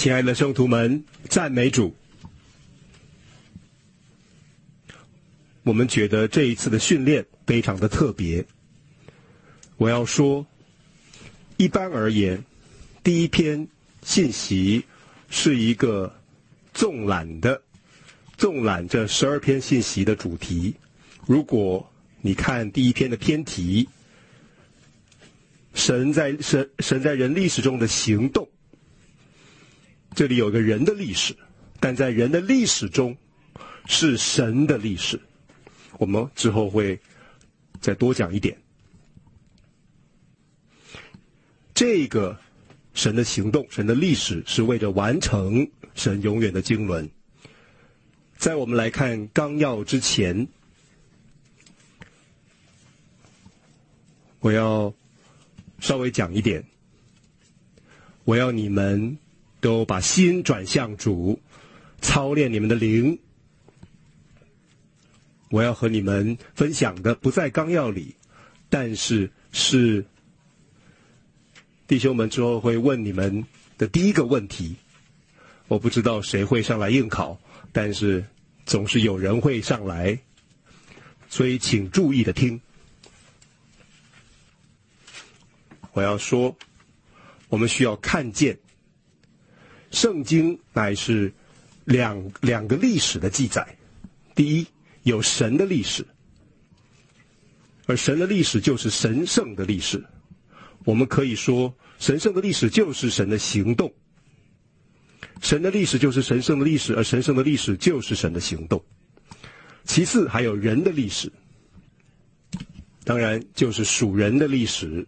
亲爱的圣徒们，赞美主！我们觉得这一次的训练非常的特别。我要说，一般而言，第一篇信息是一个纵览这12篇信息的主题。如果你看第一篇的篇题，神在人历史中的行动，这里有个人的历史，但在人的历史中是神的历史。我们之后会再多讲一点。这个神的行动，神的历史是为着完成神永远的经纶。在我们来看纲要之前，我要稍微讲一点。我要你们都把心转向主，操练你们的灵。我要和你们分享的不在纲要里，但是弟兄们之后会问你们的第一个问题。我不知道谁会上来应考，但是总是有人会上来，所以请注意的听。我要说，我们需要看见圣经乃是两个历史的记载。第一，有神的历史，而神的历史就是神圣的历史。我们可以说，神圣的历史就是神的行动。神的历史就是神圣的历史，而神圣的历史就是神的行动。其次还有人的历史，当然就是属人的历史。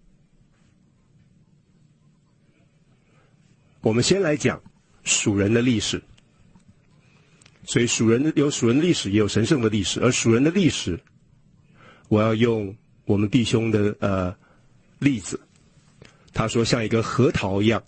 我们先来讲属人的历史。所以有属人的历史，也有神圣的历史。而属人的历史，我要用我们弟兄的例子。他说像一个核桃一样，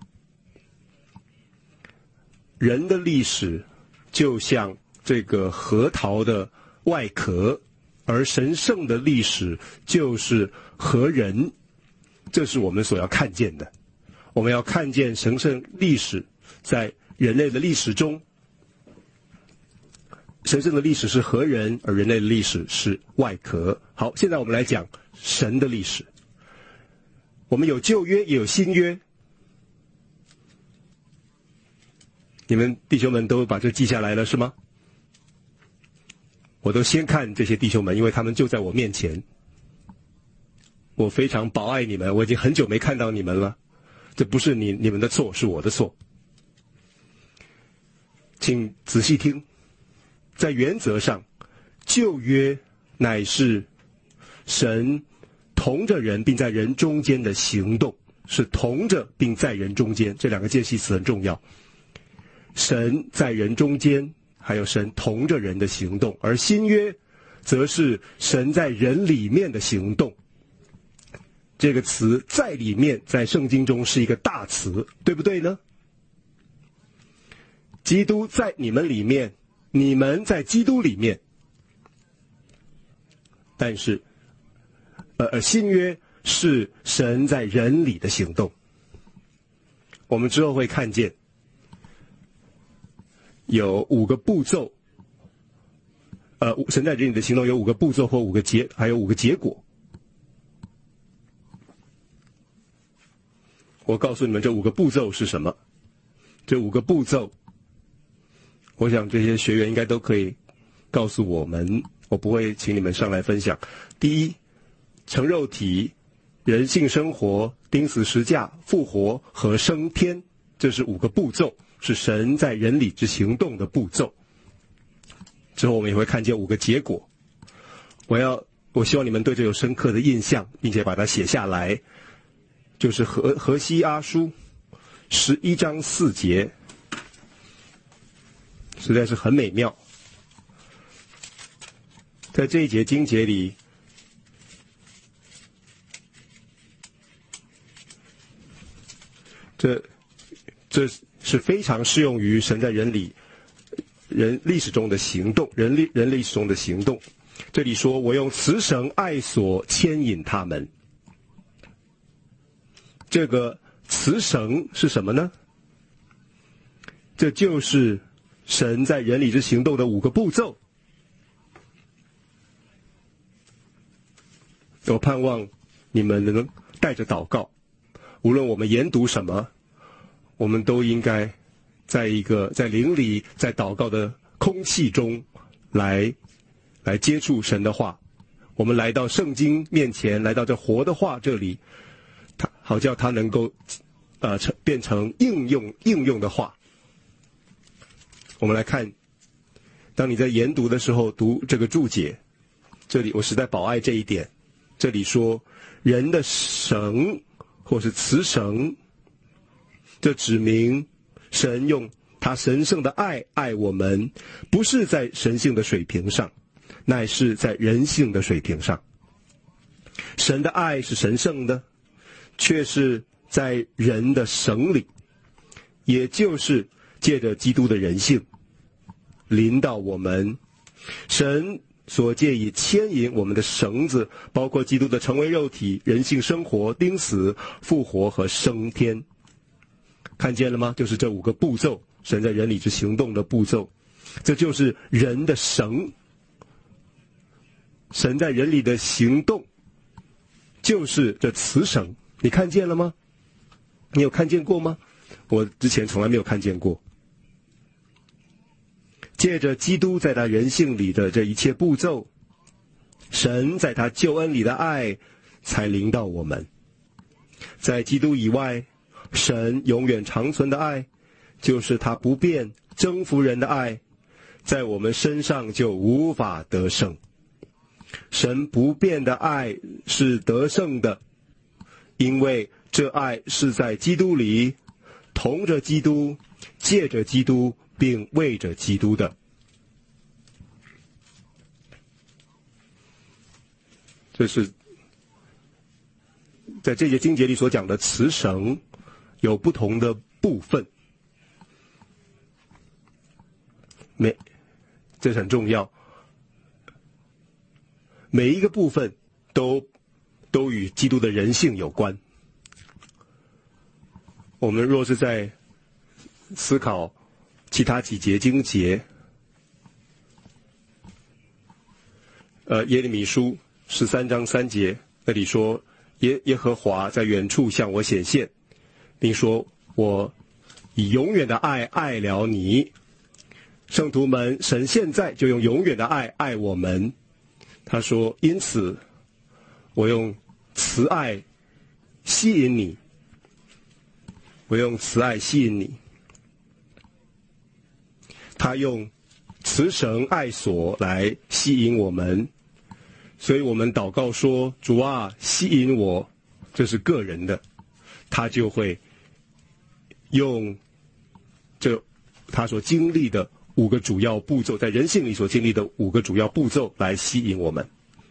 人的历史就像这个核桃的外壳，而神圣的历史就是核人。这是我们所要看见的。我们要看见神圣历史在人类的历史中，神圣的历史是核人，而人类的历史是外壳。好，现在我们来讲神的历史。我们有旧约，也有新约。你们弟兄们都把这记下来了是吗？我都先看这些弟兄们，因为他们就在我面前。我非常保爱你们，我已经很久没看到你们了。这不是你们的错，是我的错。请仔细听。在原则上，旧约乃是神同着人并在人中间的行动，是同着并在人中间，这两个介系词很重要。神在人中间，还有神同着人的行动。而新约则是神在人里面的行动。这个词在里面在圣经中是一个大词，对不对呢？基督在你们里面，你们在基督里面。但是新约是神在人里的行动。我们之后会看见有5个步骤，神在人里的行动有5个步骤或还有5个结果。我告诉你们这5个步骤是什么。这5个步骤我想这些学员应该都可以告诉我们，我不会请你们上来分享。第一，成肉体、人性生活、钉死十架、复活和升天，这是5个步骤，是神在人里之行动的步骤。之后我们也会看见5个结果。我希望你们对这有深刻的印象，并且把它写下来。就是何西阿书11章4节，实在是很美妙。在这一节经节里，这是非常适用于神在人历史中的行动，人历史中的行动。这里说，我用慈绳爱索牵引他们。这个慈绳是什么呢？ 这就是神在人里之行动的5个步骤。我盼望你们能带着祷告，无论我们研读什么，我们都应该在灵里，在祷告的空气中来接触神的话。我们来到圣经面前，来到这活的话这里，好叫它能够变成应用的话。我们来看，当你在研读的时候，读这个注解，这里我实在宝爱这一点。这里说人的绳或是雌绳，这指明神用他神圣的爱爱我们，不是在神性的水平上，乃是在人性的水平上。神的爱是神圣的，却是在人的绳里，也就是借着基督的人性临到我们。神所借以牵引我们的绳子，包括基督的成为肉体、人性生活、钉死、复活和升天。看见了吗？就是这5个步骤，神在人里之行动的步骤，这就是人的绳。神在人里的行动就是这雌绳，你看见了吗？你有看见过吗？我之前从来没有看见过。借着基督在他人性里的这一切步骤，神在他救恩里的爱才临到我们。在基督以外，神永远长存的爱，就是他不变征服人的爱，在我们身上就无法得胜。神不变的爱是得胜的，因为这爱是在基督里，同着基督，借着基督，并为着基督的。这是在这些经节里所讲的雌绳，有不同的部分，这很重要。每一个部分都与基督的人性有关。我们若是在思考其他几节经节，耶利米书13章3节，那里说耶和华在远处向我显现，并说我以永远的爱爱了你。圣徒们，神现在就用永远的爱爱我们。他说，因此我用慈爱吸引你，我用慈爱吸引你。他用慈绳爱索来吸引我们，所以我们祷告说，主啊，吸引我，这是个人的，他就会用他所经历的5个主要步骤，在人性里所经历的5个主要步骤来吸引我们。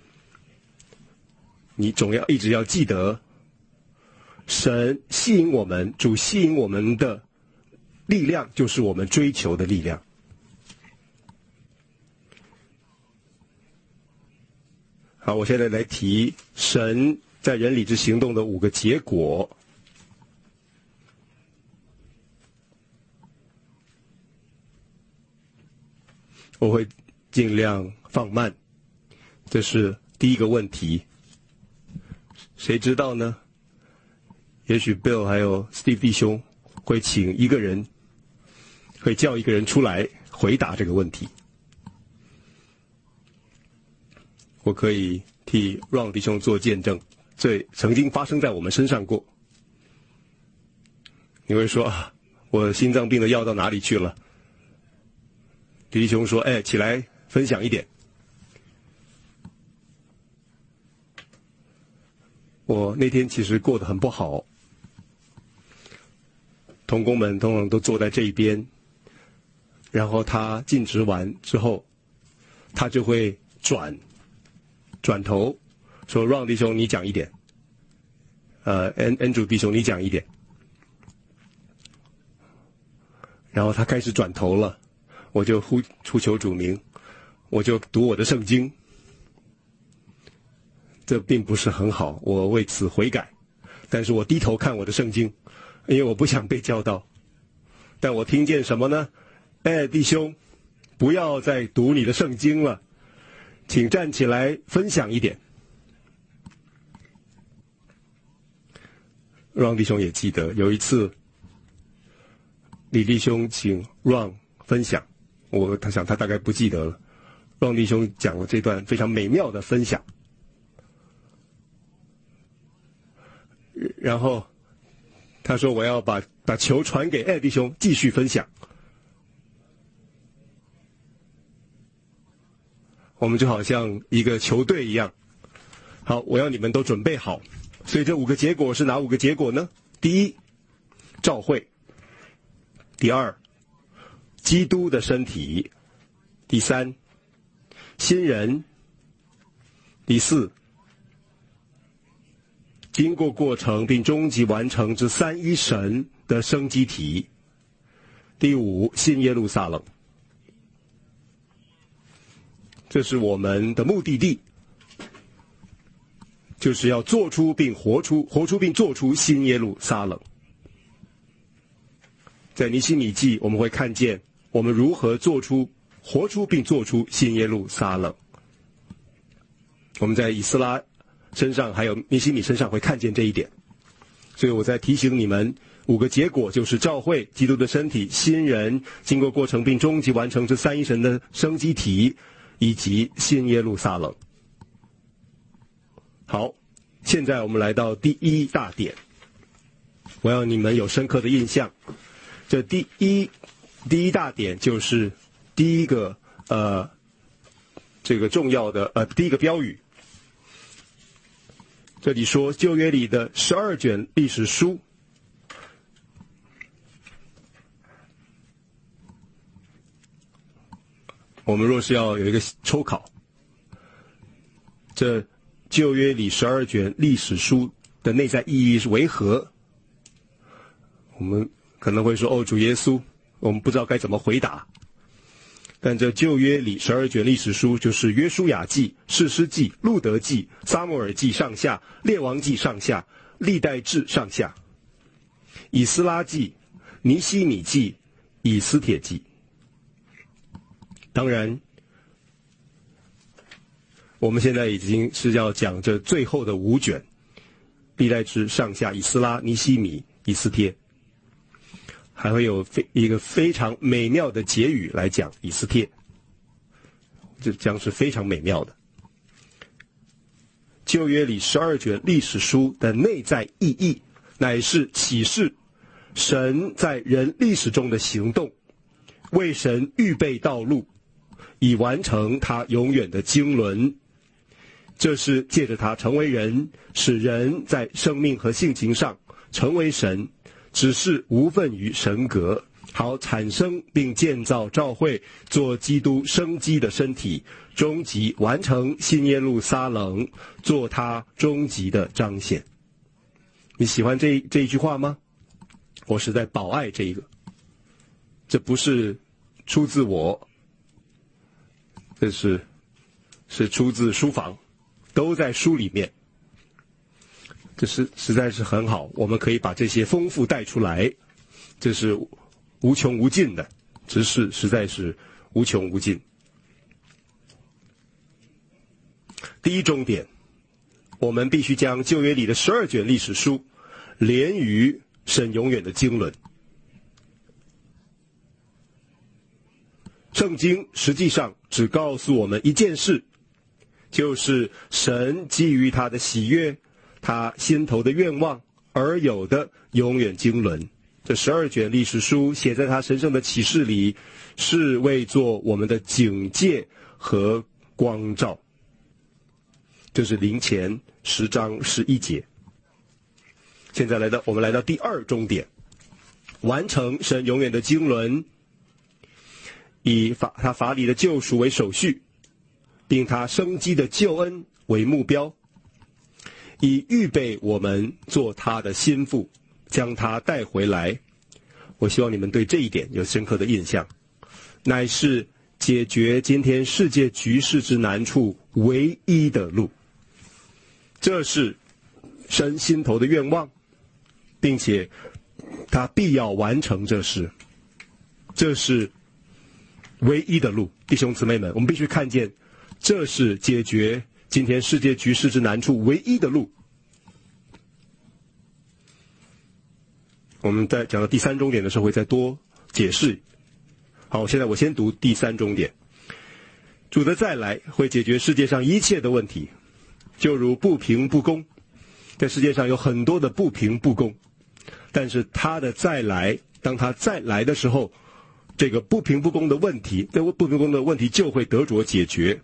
你总要一直要记得，神吸引我们，主吸引我们的力量就是我们追求的力量。好，我现在来提神在人里之行动的5个结果。我会尽量放慢，这是第一个问题。谁知道呢？也许 Bill 还有 Steve 弟兄会请一个人，会叫一个人出来回答这个问题。我可以替 Ron 弟兄做见证，这曾经发生在我们身上过。你会说啊，我心脏病的药到哪里去了？弟兄说，起来分享一点。我那天其实过得很不好，同工们通常都坐在这一边，然后他尽职完之后，他就会转头说，让弟兄你讲一点，Andrew 弟兄你讲一点，然后他开始转头了，我就呼求主名，我就读我的圣经。这并不是很好，我为此悔改，但是我低头看我的圣经，因为我不想被教导。 但我听见什么呢？弟兄，不要再读你的圣经了，请站起来分享一点。让弟兄也记得有一次，李弟兄请让分享，他想他大概不记得了。让弟兄讲了这段非常美妙的分享，然后他说我要把球传给弟兄继续分享。我们就好像一个球队一样，好，我要你们都准备好。所以这5个结果是哪5个结果呢？第一，召会；第二，基督的身体；第三，新人；第四，经过过程并终极完成之三一神的生机体；第五，新耶路撒冷。这是我们的目的地，就是要做出并活出并做出新耶路撒冷。在尼希米记我们会看见我们如何活出并做出新耶路撒冷。我们在以斯拉身上还有尼希米身上会看见这一点。所以我在提醒你们5个结果，就是召会、基督的身体、新人、经过过程并终极完成这三一神的生机体，以及新耶路撒冷。好，现在我们来到第一大点，我要你们有深刻的印象。这第一大点就是第一个这个重要的第一个标语。这里说旧约里的12卷历史书，我们若是要有一个抽考，这旧约里12卷历史书的内在意义是为何？我们可能会说主耶稣，我们不知道该怎么回答。但这旧约里12卷历史书就是约书亚记、士师记、路德记、撒母耳记上下、列王记上下、历代志上下、以斯拉记、尼希米记、以斯帖记。当然我们现在已经是要讲这最后的5卷，历代志上下、以斯拉、尼希米、以斯帖，还会有一个非常美妙的结语来讲以斯帖，这将是非常美妙的。旧约里12卷历史书的内在意义，乃是启示神在人历史中的行动，为神预备道路，以完成他永远的经纶。这是借着他成为人，使人在生命和性情上成为神，只是无分于神格，好产生并建造召会，做基督生机的身体，终极完成新耶路撒冷，做他终极的彰显。你喜欢这一句话吗？我实在宝爱这一个，这不是出自我，这是出自书房，都在书里面。这实在是很好，我们可以把这些丰富带出来，这是无穷无尽的，只是实在是无穷无尽。第一重点，我们必须将旧约里的12卷历史书连于神永远的经纶。圣经实际上只告诉我们一件事，就是神基于他的喜悦，他心头的愿望而有的永远经纶。这12卷历史书写在他神圣的启示里，是为做我们的警戒和光照。这是林前10章11节。现在我们来到第二重点，完成神永远的经纶，以他法理的救赎为首序，并他生机的救恩为目标，以预备我们做他的心腹，将他带回来。我希望你们对这一点有深刻的印象，乃是解决今天世界局势之难处唯一的路。这是神心头的愿望，并且他必要完成这事。 这是唯一的路。弟兄姊妹们，我们必须看见，这是解决今天世界局势之难处唯一的路。我们在讲到第三重点的时候会再多解释。好，现在我先读第三重点。主的再来会解决世界上一切的问题，就如不平不公。在世界上有很多的不平不公，但是他的再来，当他再来的时候，这个不平不公的问题，这不平不公的问题就会得着解决。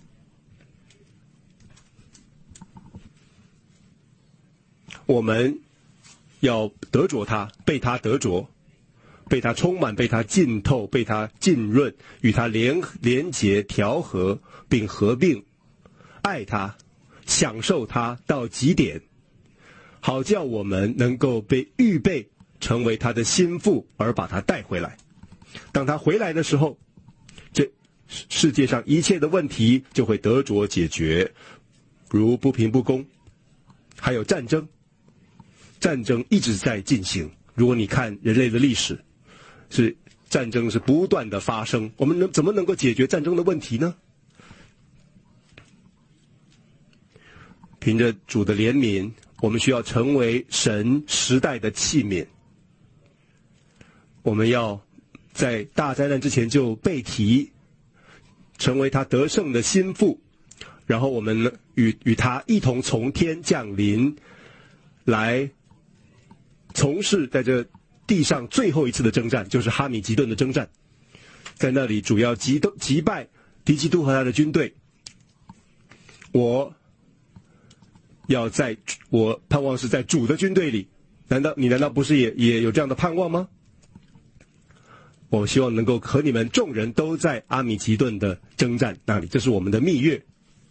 我们要得着它，被它得着，被它充满，被它浸透，被它浸润，与它连结调和并合并，爱它，享受它到极点，好叫我们能够被预备成为他的心腹，而把他带回来。当他回来的时候，这世界上一切的问题就会得着解决，如不平不公，还有战争。战争一直在进行，如果你看人类的历史，战争是不断的发生，我们怎么能够解决战争的问题呢？凭着主的怜悯，我们需要成为神时代的器皿。我们要在大灾难之前就被提，成为他得胜的心腹，然后我们呢与他一同从天降临，来从事在这地上最后一次的征战，就是哈米吉顿的征战。在那里主要击败敌基督和他的军队。我盼望是在主的军队里，你难道不是也有这样的盼望吗？我希望能够和你们众人都在阿米吉顿的征战那里，这是我们的蜜月。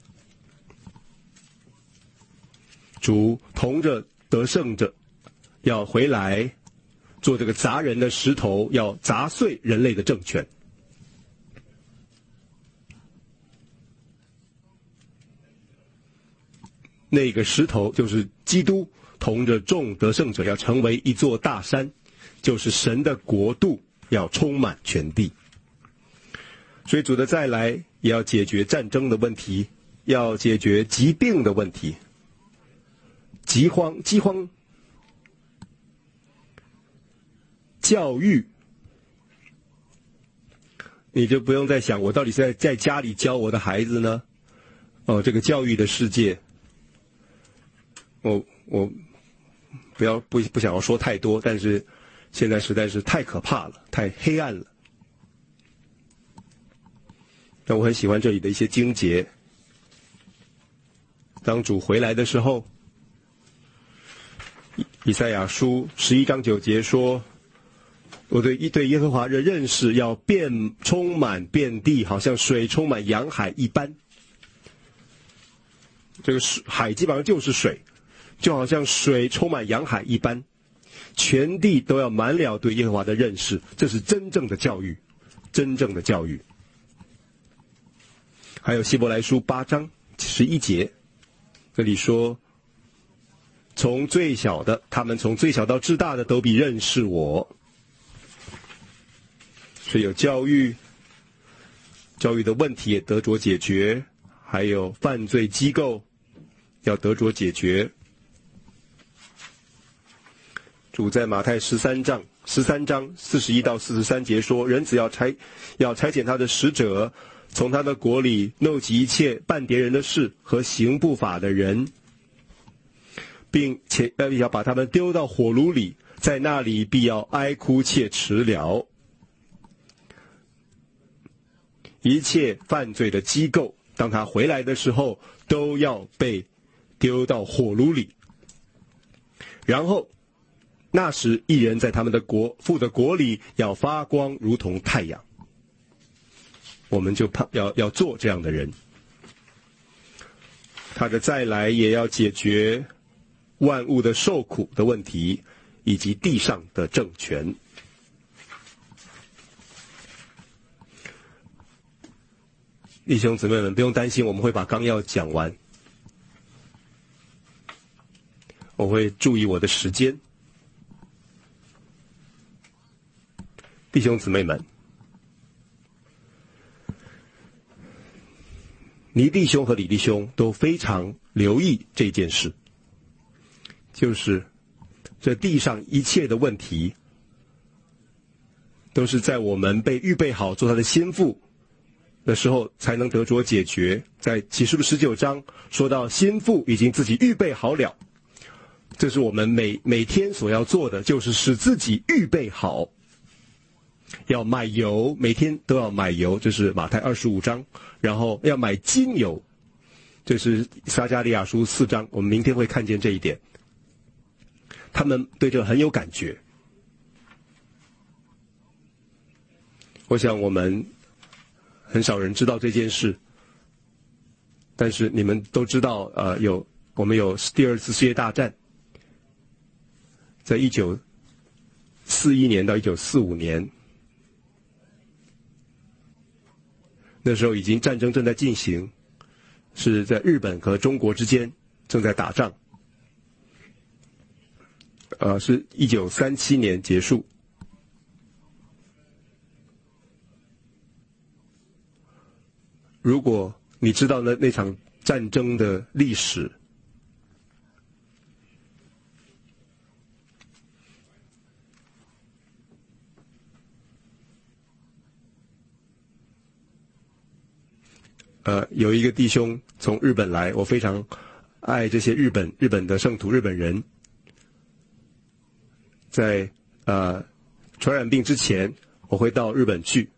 主同着得胜者要回来做这个砸人的石头，要砸碎人类的政权。那个石头就是基督同着众得胜者要成为一座大山，就是神的国度要充满全地。所以主的再来也要解决战争的问题，要解决疾病的问题，饥荒，教育，你就不用再想我到底是在家里教我的孩子呢？这个教育的世界，我不想要说太多，但是现在实在是太可怕了，太黑暗了。但我很喜欢这里的一些经节。当主回来的时候，以赛亚书11章9节说，我对耶和华的认识要充满遍地，好像水充满洋海一般。这个海基本上就是水，就好像水充满洋海一般，全地都要满了对耶和华的认识。这是真正的教育，真正的教育。还有希伯来书8章11节，这里说，他们从最小到至大的都必认识我。所以有教育的问题也得着解决，还有犯罪机构要得着解决。主在马太13章41到43节说，人子要差遣他的使者，从他的国里弄起一切办别人的事和行不法的人，并且要把他们丢到火炉里，在那里必要哀哭切齿了。一切犯罪的机构，当他回来的时候，都要被丢到火炉里。然后那时一人在他们的父的国里要发光如同太阳。我们就要做这样的人。他的再来也要解决万物的受苦的问题，以及地上的政权。弟兄姊妹们，不用担心，我们会把纲要讲完，我会注意我的时间。 弟兄姊妹们，尼弟兄和李弟兄都非常留意这件事，就是这地上一切的问题，都是在我们被预备好做他的心腹的时候才能得着解决。在启示录19章说到心腹已经自己预备好了，这是我们每天所要做的，就是使自己预备好。要买油，每天都要买油，这是马太25章。然后要买金油，这是撒迦利亚书4章，我们明天会看见这一点。他们对这很有感觉。我想我们很少人知道这件事，但是你们都知道，我们有第二次世界大战，在1941年到1945年，那时候已经战争正在进行，是在日本和中国之间正在打仗，是1937年结束。如果你知道那场战争的历史，有一个弟兄从日本来，我非常爱这些日本的圣徒日本人。在传染病之前，我会到日本去。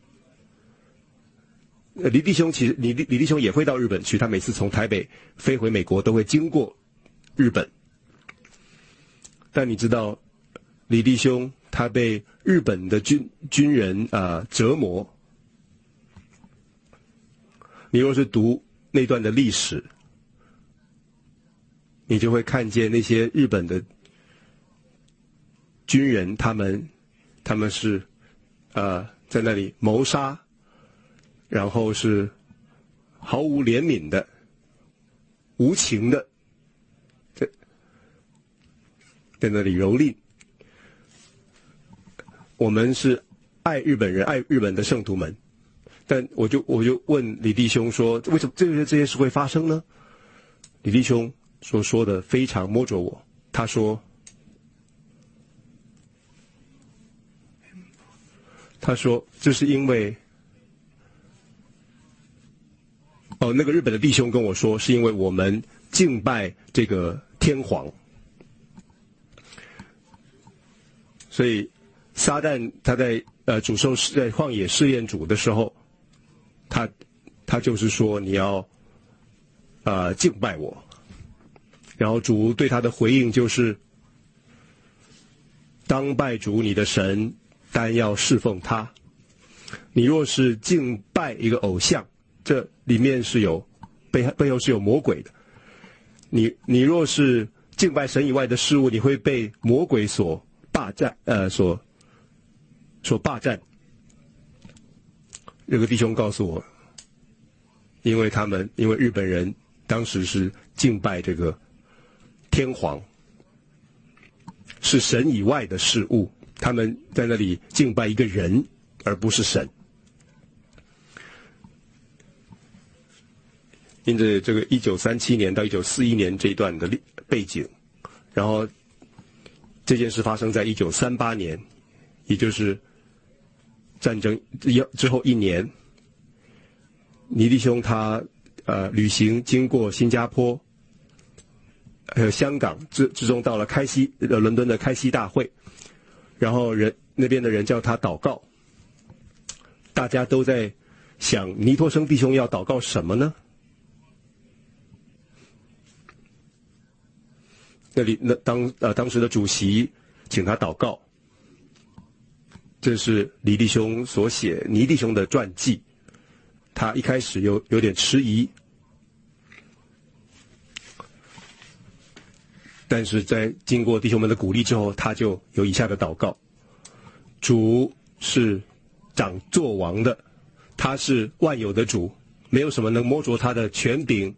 李弟兄李弟兄也会到日本去，他每次从台北飞回美国都会经过日本。但你知道，李弟兄他被日本的军人折磨。你若是读那段的历史，你就会看见那些日本的军人，他们是在那里谋杀，然后是毫无怜悯的、无情的，在那里蹂躏。我们是爱日本人，爱日本的圣徒们。但我就问李弟兄说，为什么这些事会发生呢？李弟兄说的非常摸着我。他说这是因为那个日本的弟兄跟我说，是因为我们敬拜这个天皇，所以撒旦他在主受在旷野试验主的时候，他就是说你要敬拜我，然后主对他的回应就是当拜主你的神，单要侍奉他。你若是敬拜一个偶像，这里面是有背后是有魔鬼的。你若是敬拜神以外的事物，你会被魔鬼所霸占，所霸占。这个弟兄告诉我，因为日本人当时是敬拜这个天皇，是神以外的事物，他们在那里敬拜一个人，而不是神。因着这个1937年到1941年这一段的背景，然后这件事发生在1938年，也就是战争之后1年，尼弟兄他旅行经过新加坡，还有香港，最终到了伦敦的开西大会，然后那边的人叫他祷告，大家都在想尼托生弟兄要祷告什么呢？当时的主席请他祷告，这是李弟兄所写尼弟兄的传记。他一开始有点迟疑，但是在经过弟兄们的鼓励之后，他就有以下的祷告：主是掌作王的，他是万有的主，没有什么能摸着他的权柄，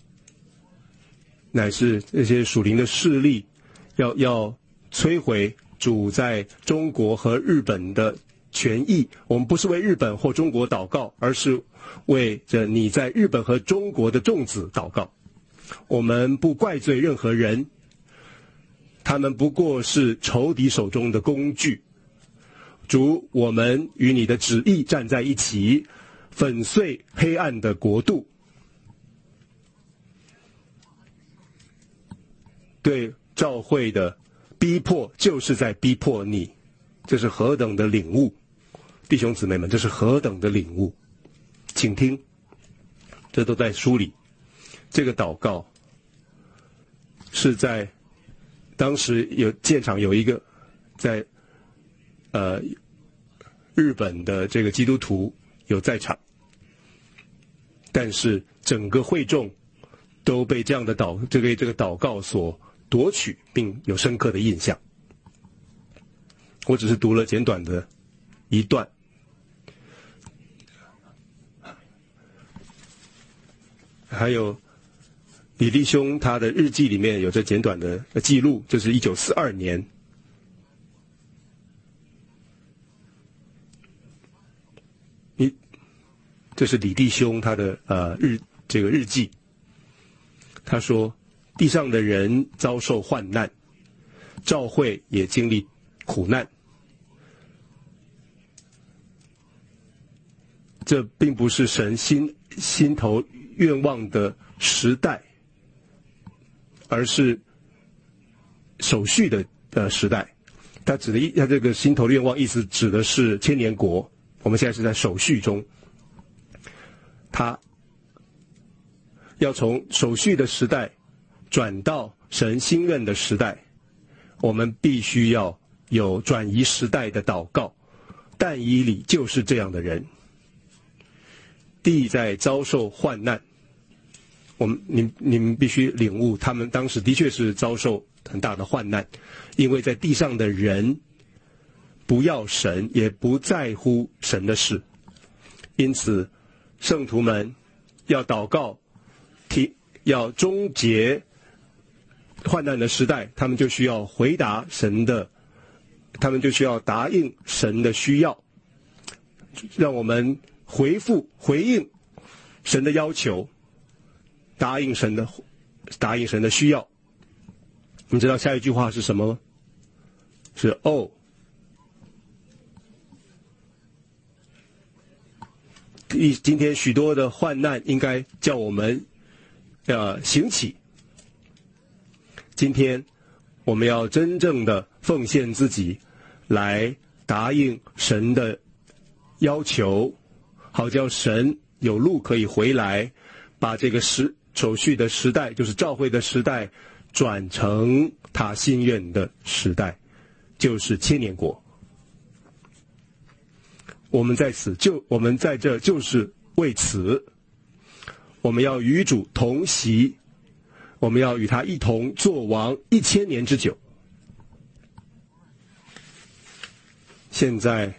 乃是这些属灵的势力要摧毁主在中国和日本的权益。我们不是为日本或中国祷告，而是为着你在日本和中国的众子祷告。我们不怪罪任何人，他们不过是仇敌手中的工具。主，我们与你的旨意站在一起，粉碎黑暗的国度。对教会的逼迫，就是在逼迫你。这是何等的领悟，弟兄姊妹们，这是何等的领悟。请听，这都在书里。这个祷告是在当时现场有一个在日本的这个基督徒有在场，但是整个会众都被这样的这个祷告所夺取，并有深刻的印象。我只是读了简短的一段。还有李弟兄他的日记里面有这简短的记录，这是1942年。这是李弟兄他的日记。他说，地上的人遭受患难，教会也经历苦难。这并不是神心头愿望的时代，而是手续的时代。他这个心头的愿望意思指的是千年国，我们现在是在手续中。他要从手续的时代转到神心愿的时代，我们必须要有转移时代的祷告。但以理就是这样的人。地在遭受患难，你们必须领悟，他们当时的确是遭受很大的患难，因为在地上的人不要神，也不在乎神的事。因此圣徒们要祷告，要终结患难的时代，他们就需要回答神的，他们就需要答应神的需要，让我们回应神的要求，答应神的需要。你知道下一句话是什么吗？是今天许多的患难应该叫我们兴起。今天我们要真正的奉献自己，来答应神的要求，好叫神有路可以回来，把这个手续的时代，就是教会的时代，转成他心愿的时代，就是千年国。我们在这就是为此，我们要与主同席，我们要与他一同作王1000年之久。现在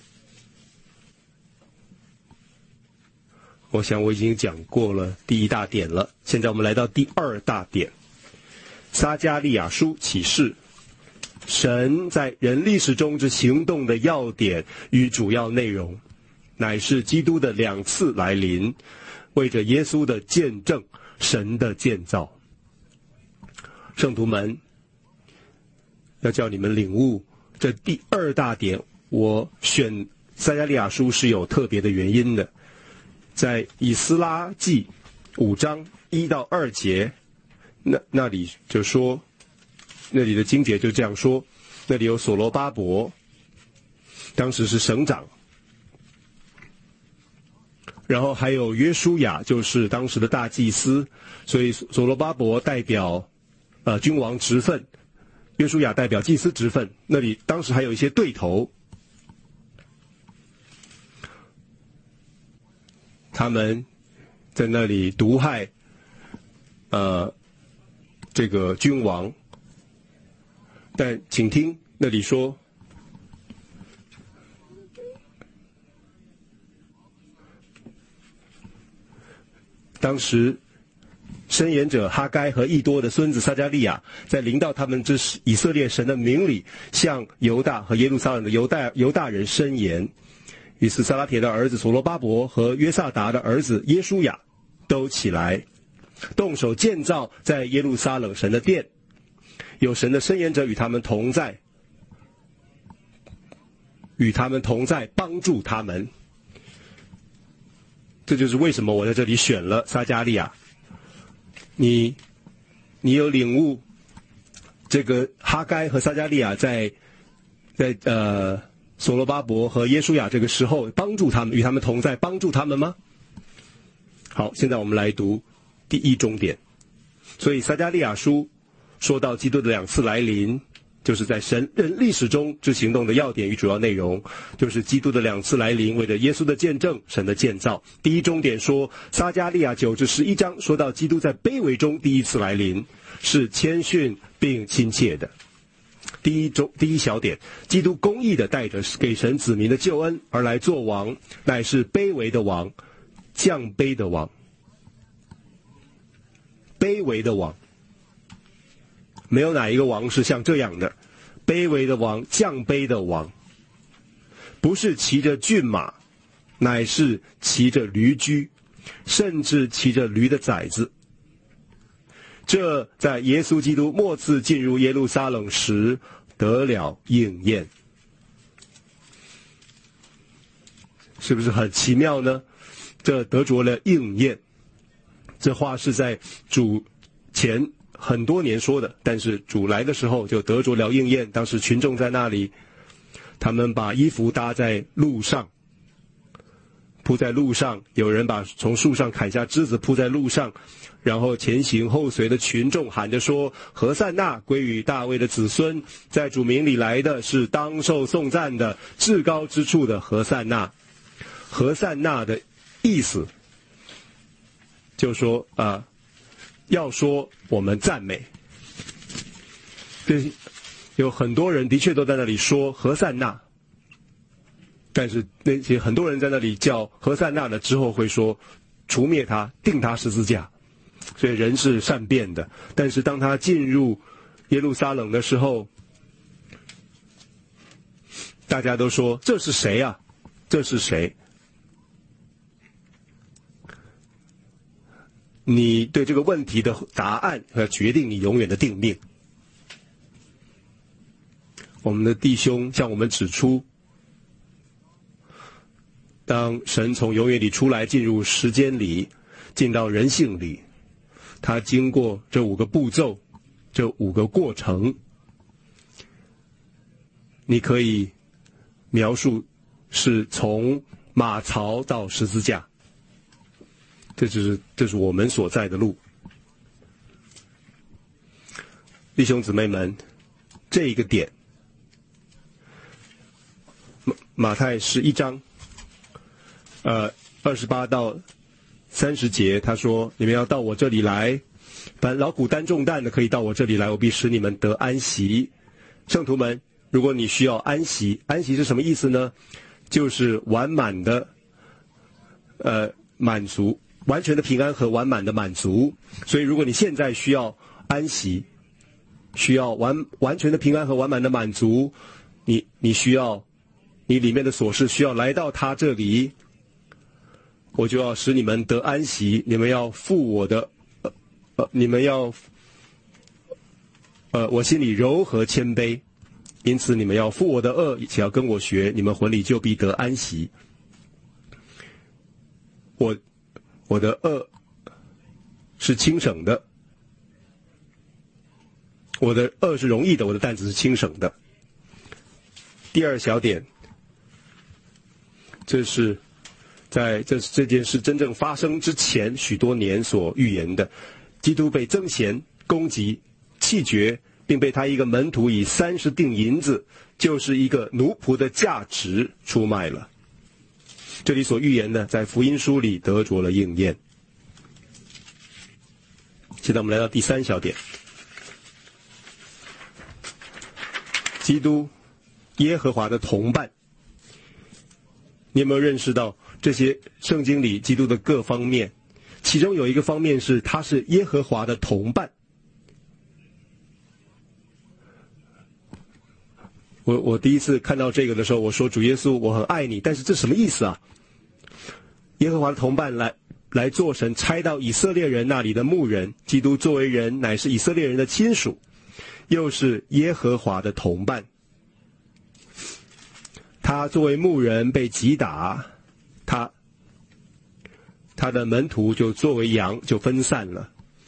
我想我已经讲过了第一大点了，现在我们来到第二大点，撒迦利亚书启示，神在人历史中之行动的要点与主要内容，乃是基督的2次来临，为着耶稣的见证，神的建造。圣徒们，要叫你们领悟这第二大点，我选撒迦利亚书是有特别的原因的。在以斯拉记5章1到2节，那里就说，那里的经节就这样说，那里有所罗巴伯，当时是省长，然后还有约书亚，就是当时的大祭司，所以所罗巴伯代表君王职分，约书亚代表祭司职分，那里当时还有一些对头，他们在那里毒害这个君王。但请听，那里说，当时申言者哈该和益多的孙子撒迦利亚，在临到他们之以色列神的名里，向犹大和耶路撒冷的犹大人申言。于是撒拉铁的儿子所罗巴伯和约萨达的儿子耶书亚都起来，动手建造在耶路撒冷神的殿，有神的申言者与他们同在，帮助他们。这就是为什么我在这里选了撒迦利亚。你有领悟这个哈该和撒迦利亚在所罗巴伯和耶书亚这个时候帮助他们，与他们同在，帮助他们吗？好，现在我们来读第一中点。所以撒迦利亚书说到基督的2次来临，就是在神历史中之行动的要点与主要内容，就是基督的2次来临，为了耶稣的见证，神的建造。第一中点说，撒迦利亚9至11章说到基督在卑微中第1次来临，是谦逊并亲切的。第一小点，基督公义的带着给神子民的救恩而来做王，乃是卑微的王，降卑的王。卑微的王，没有哪一个王是像这样的，卑微的王，降卑的王，不是骑着骏马，乃是骑着驴驹，甚至骑着驴的崽子。这在耶稣基督末次进入耶路撒冷时得了应验。是不是很奇妙呢？这得着了应验。这话是在主前很多年说的，但是主来的时候就得着了应验。当时群众在那里，他们把衣服搭在路上，铺在路上，有人把从树上砍下枝子铺在路上，然后前行后随的群众喊着说，何塞那归于大卫的子孙，在主名里来的是当受颂赞的，至高之处的何塞那。何塞那的意思就说要说我们赞美。有很多人的确都在那里说何塞那，但是那些很多人在那里叫何塞那的之后会说除灭他，钉他十字架。所以人是善变的，但是当他进入耶路撒冷的时候，大家都说这是谁啊？这是谁？你对这个问题的答案要决定你永远的定命。我们的弟兄向我们指出，当神从永远里出来，进入时间里，进到人性里，他经过这5个步骤，这5个过程，你可以描述是从马槽到十字架。这是我们所在的路。弟兄姊妹们，这一个点，马太11章28到30节，他说，你们要到我这里来，凡劳苦担重担的可以到我这里来，我必使你们得安息。圣徒们，如果你需要安息，安息是什么意思呢？就是完满的满足，完全的平安和完满的满足。所以如果你现在需要安息，需要完全的平安和完满的满足，你需要，你里面的琐事需要来到他这里，我就要使你们得安息。你们要负我的你们要我心里柔和谦卑，因此你们要负我的恶，且要跟我学，你们魂里就必得安息。我的恶是轻省的，我的恶是容易的，我的担子是轻省的。第二小点，这是在这件事真正发生之前许多年所预言的。基督被憎嫌、攻击、弃绝，并被他一个门徒以30锭银子，就是一个奴仆的价值出卖了。这里所预言的，在福音书里得着了应验。现在我们来到第3小点，基督耶和华的同伴。你有没有认识到这些圣经里基督的各方面？ 其中有一个方面是他是耶和华的同伴。我第一次看到这个的时候，我说主耶稣我很爱你，但是这什么意思啊？耶和华的同伴来做神差到以色列人那里的牧人，基督作为人乃是以色列人的亲属，又是耶和华的同伴。他作为牧人被击打，他的门徒就作为羊就分散了。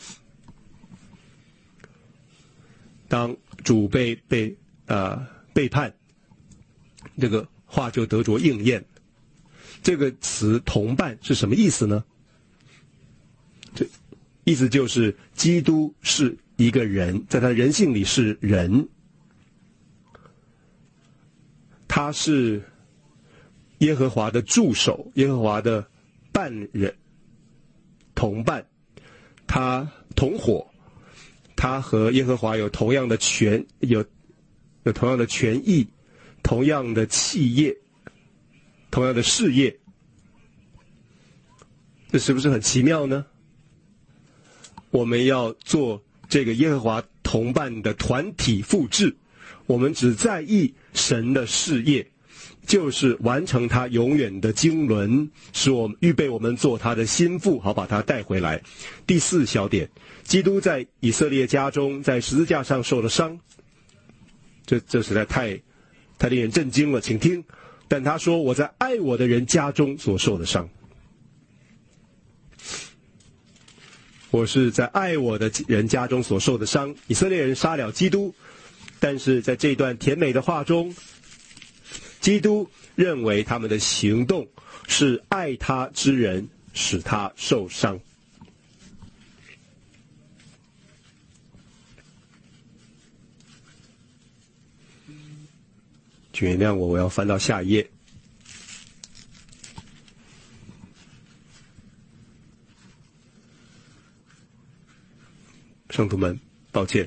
当主被背叛，这个话就得着应验。这个词同伴是什么意思呢？这意思就是基督是一个人，在他的人性里是人，他是耶和华的助手，耶和华的伴人同伴，他同伙，他和耶和华有同样的有同样的权益，同样的企业，同样的事业，这是不是很奇妙呢？我们要做这个耶和华同伴的团体复制，我们只在意神的事业，就是完成他永远的经纶，使我们预备我们做他的心腹，好把他带回来。第4小点，基督在以色列家中在十字架上受了伤，这实在太令人震惊了，请听。但他说我在爱我的人家中所受的伤，我是在爱我的人家中所受的伤。以色列人杀了基督，但是在这段甜美的话中，基督认为他们的行动是爱他之人使他受伤。请原谅我要翻到下一页。圣徒们，抱歉，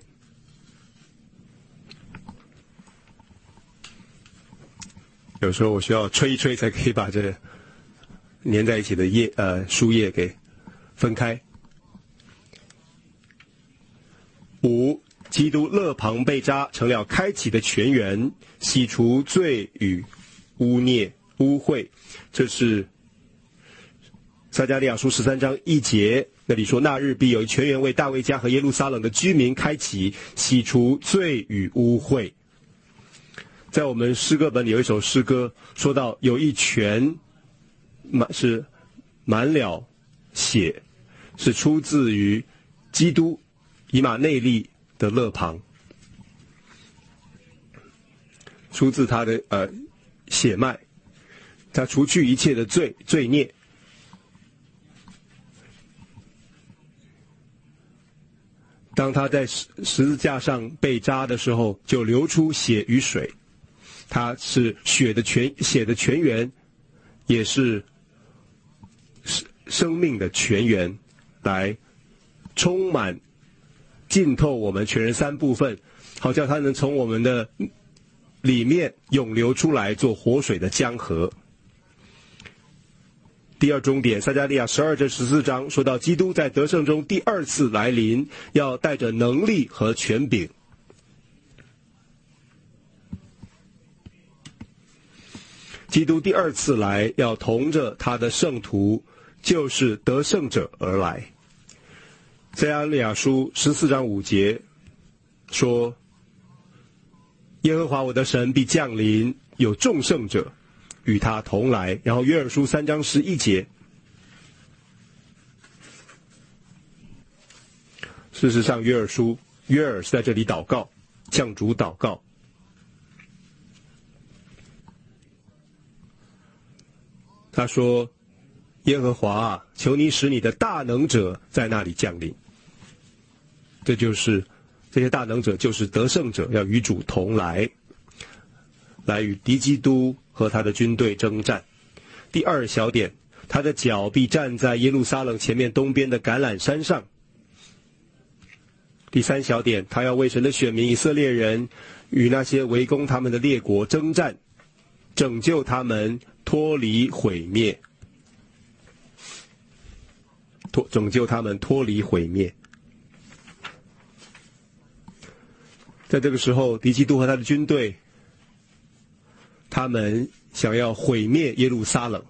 有时候我需要吹一吹才可以把这粘在一起的书页给分开。5，基督肋旁被扎，成了开启的泉源，洗除罪与污秽。这是撒迦利亚书13章1节，那里说那日必有一泉源为大卫家和耶路撒冷的居民开启，洗除罪与污秽。在我们诗歌本里有一首诗歌说到有一泉是满了血，是出自于基督以马内利的肋旁，出自他的血脉，他除去一切的罪孽。当他在十字架上被扎的时候，就流出血与水，他是血的泉源，也是生命的泉源，来充满浸透我们全人3部分，好叫它能从我们的里面涌流出来，做活水的江河。第2重点，撒迦利亚12至14章说到基督在得胜中第2次来临，要带着能力和权柄。基督第2次来，要同着他的圣徒，就是得胜者而来。撒迦利亚书14章5节说，耶和华我的神必降临，有众圣者与他同来。然后约珥书3章11节，事实上约珥是在这里祷告，向主祷告。他说，耶和华啊，求你使你的大能者在那里降临。这就是这些大能者，就是得胜者，要与主同来，来与敌基督和他的军队征战。第2小点，他的脚必站在耶路撒冷前面东边的橄榄山上。第3小点，他要为神的选民以色列人与那些围攻他们的列国征战，拯救他们脱离毁灭。 拯救他们脱离毁灭。在这个时候，敌基督和他的军队，他们想要毁灭耶路撒冷。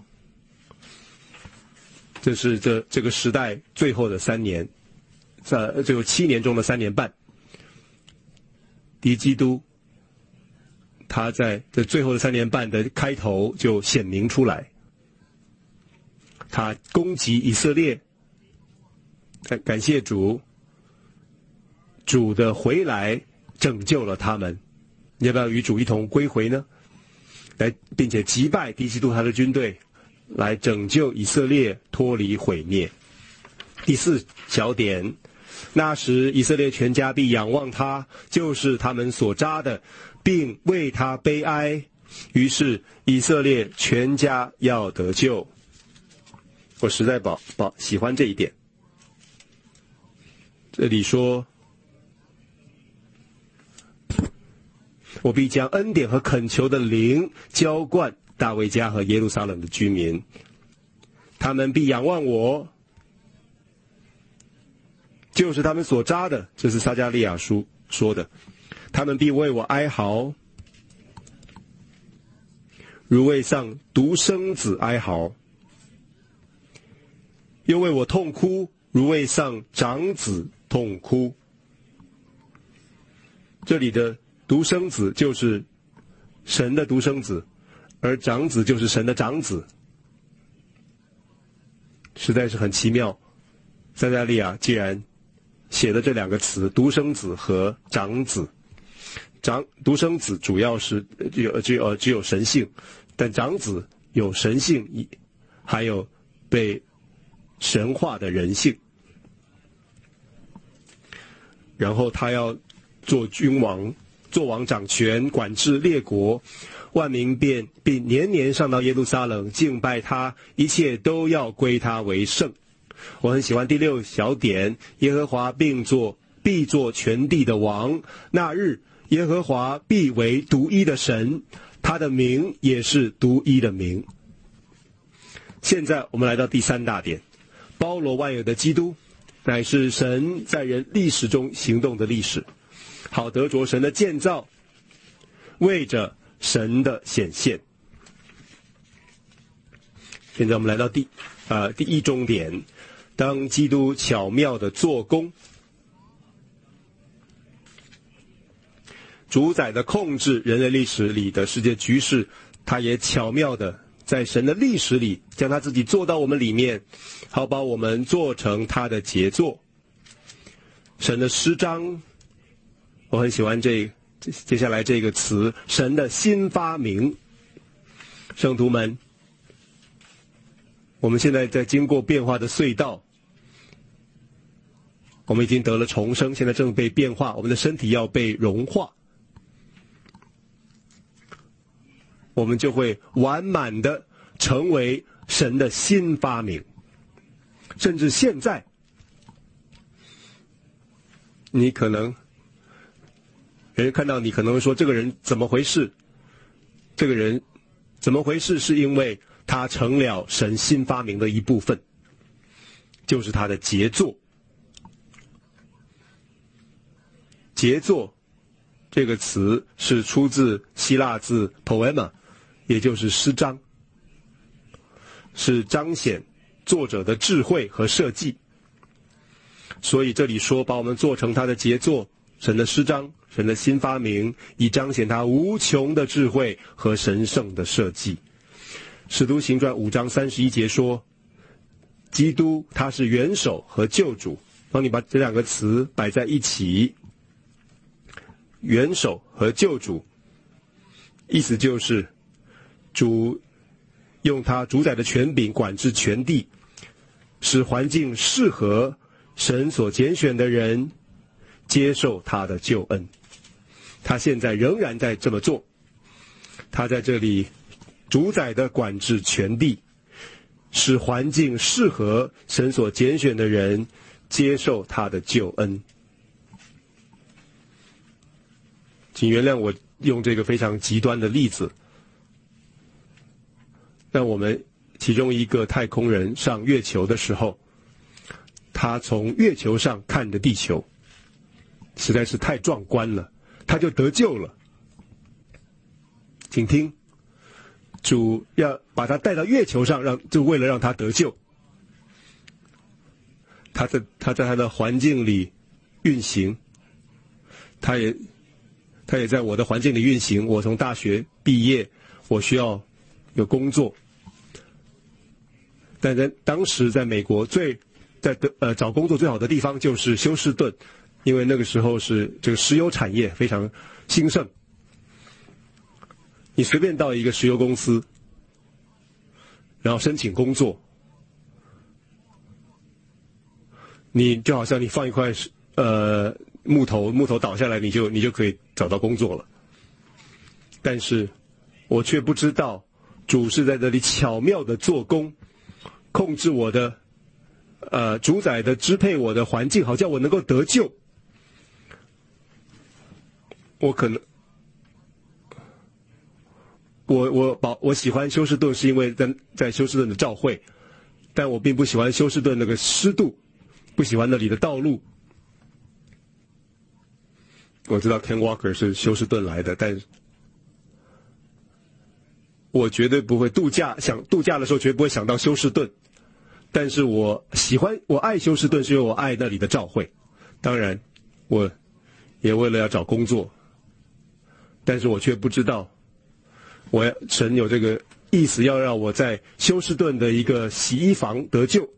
这是这个时代最后的3年，最后7年中的3年半。敌基督他在这最后的3年半的开头就显明出来，他攻击以色列，感谢主，主的回来拯救了他们。要不要与主一同归回呢？并且击败敌基督他的军队，来拯救以色列脱离毁灭。第4小点，那时以色列全家必仰望他，就是他们所扎的，并为他悲哀。于是以色列全家要得救。我实在喜欢这一点。这里说，我必将恩典和恳求的灵浇灌大卫家和耶路撒冷的居民，他们必仰望我，就是他们所扎的。这是撒迦利亚书说的。他们必为我哀嚎，如为丧独生子哀嚎，又为我痛哭，如为丧长子痛哭。这里的独生子就是神的独生子，而长子就是神的长子，实在是很奇妙。撒迦利亚既然写了这2个词，独生子和长子。独生子主要是只有神性，但长子有神性，还有被神化的人性。然后他要做君王，做王掌权，管制列国，万民并年年上到耶路撒冷敬拜他，一切都要归他为圣。我很喜欢第6小点，耶和华必做全地的王，那日耶和华必为独一的神，他的名也是独一的名。现在我们来到第3大点，包罗万有的基督乃是神在人历史中行动的历史，好得着神的建造，为着神的显现。现在我们来到第一终点，当基督巧妙的做工，主宰的控制人类历史里的世界局势，他也巧妙的在神的历史里将他自己做到我们里面，好把我们做成他的杰作。神的诗章，我很喜欢接下来这个词，神的新发明。圣徒们，我们现在在经过变化的隧道，我们已经得了重生，现在正被变化，我们的身体要被融化，我们就会完满的成为神的新发明。甚至现在，你可能人看到你可能会说，这个人怎么回事？这个人怎么回事？是因为他成了神新发明的一部分，就是他的杰作。杰作这个词是出自希腊字 poema， 也就是诗章，是彰显作者的智慧和设计。所以这里说把我们做成他的杰作，神的诗章，神的新发明，以彰显他无穷的智慧和神圣的设计。使徒行传5章31节说，基督他是元首和救主。当你把这2个词摆在一起，元首和救主，意思就是主用他主宰的权柄管制全地，使环境适合神所拣选的人接受他的救恩。他现在仍然在这么做，他在这里主宰的管制全地，使环境适合神所拣选的人接受他的救恩。请原谅我用这个非常极端的例子，但我们其中一个太空人上月球的时候， 他从月球上看着地球，实在是太壮观了，他就得救了。请听，主要把他带到月球上，就为了让他得救。他在他的环境里运行，他也在我的环境里运行。我从大学毕业，我需要有工作，但在当时在美国找工作最好的地方就是休斯顿，因为那个时候是这个石油产业非常兴盛。你随便到一个石油公司，然后申请工作，你就好像你放一块木头倒下来，你就可以找到工作了。但是我却不知道，主是在这里巧妙的做工，控制我的主宰的支配我的环境，好叫我能够得救。我喜欢休斯顿，是因为在休斯顿的教会，但我并不喜欢休斯顿那个湿度，不喜欢那里的道路。我知道 Ken Walker 是休斯顿来的，但是我绝对不会想度假的时候绝对不会想到休斯顿。但是我爱休斯顿，是因为我爱那里的教会。当然，我也为了要找工作，但是我却不知道，神有这个意思，要让我在休斯顿的一个洗衣房得救。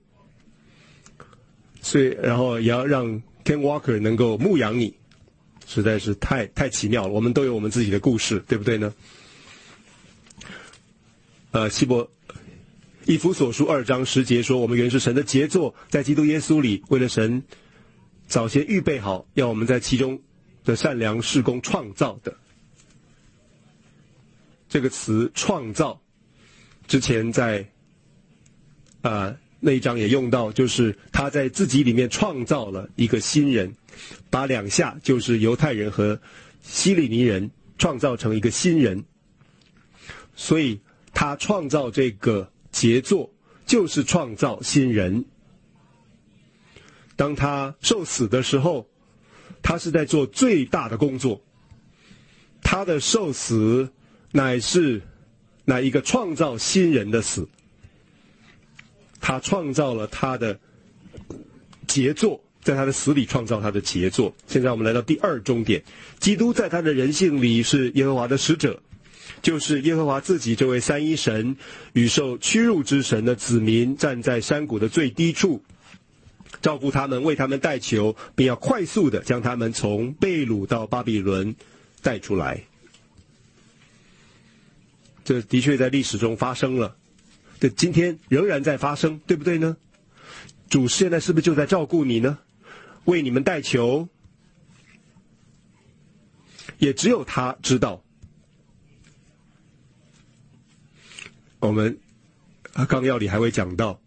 所以，然后也要让 Ken Walker 能够牧养你，实在是太奇妙了。我们都有我们自己的故事，对不对呢？以弗所书2章10节说，我们原是神的杰作，在基督耶稣里，为了神早先预备好，要我们在其中的善良事工创造的。这个词创造之前在那一章也用到，就是他在自己里面创造了一个新人，把两下就是犹太人和希利尼人创造成一个新人。所以他创造这个杰作就是创造新人。当他受死的时候，他是在做最大的工作，他的受死乃是一个创造新人的死，他创造了他的杰作，在他的死里创造他的杰作。现在我们来到第二重点，基督在他的人性里是耶和华的使者，就是耶和华自己这位三一神与受屈辱之神的子民，站在山谷的最低处，照顾他们，为他们代求，并要快速的将他们从被掳到巴比伦带出来。这的确在历史中发生了，这今天仍然在发生，对不对呢？主现在是不是就在照顾你呢？为你们代求，也只有他知道。我们纲要里还会讲到，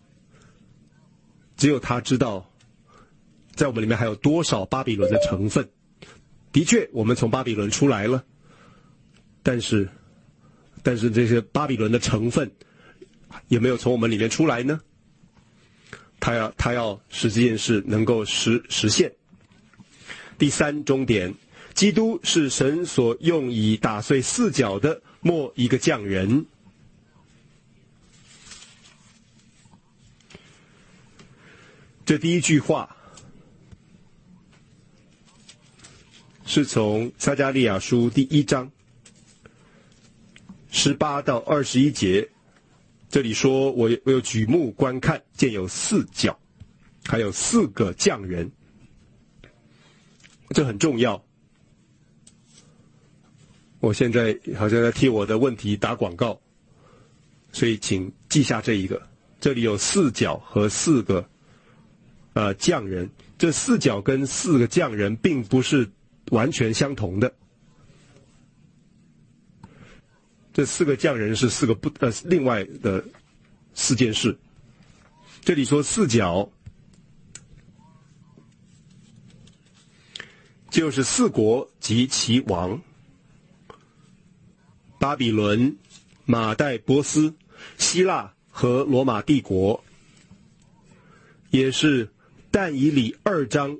只有他知道在我们里面还有多少巴比伦的成分。的确我们从巴比伦出来了，但是这些巴比伦的成分也没有从我们里面出来呢。他要使这件事能够实现。第三终点，基督是神所用以打碎四角的末一个匠人。这第一句话是从撒迦利亚书第1章18到21节，这里说，我有举目观看，见有4角，还有4个匠人。这很重要。我现在好像在替我的问题打广告，所以请记下这一个。这里有4角和4个匠人，这4角跟4个匠人并不是完全相同的。这4个匠人是另外的4件事。这里说4角就是4国及其王，巴比伦、马代波斯、希腊和罗马帝国，也是但以理2章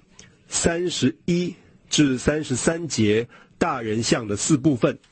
31至33节大人像的4部分，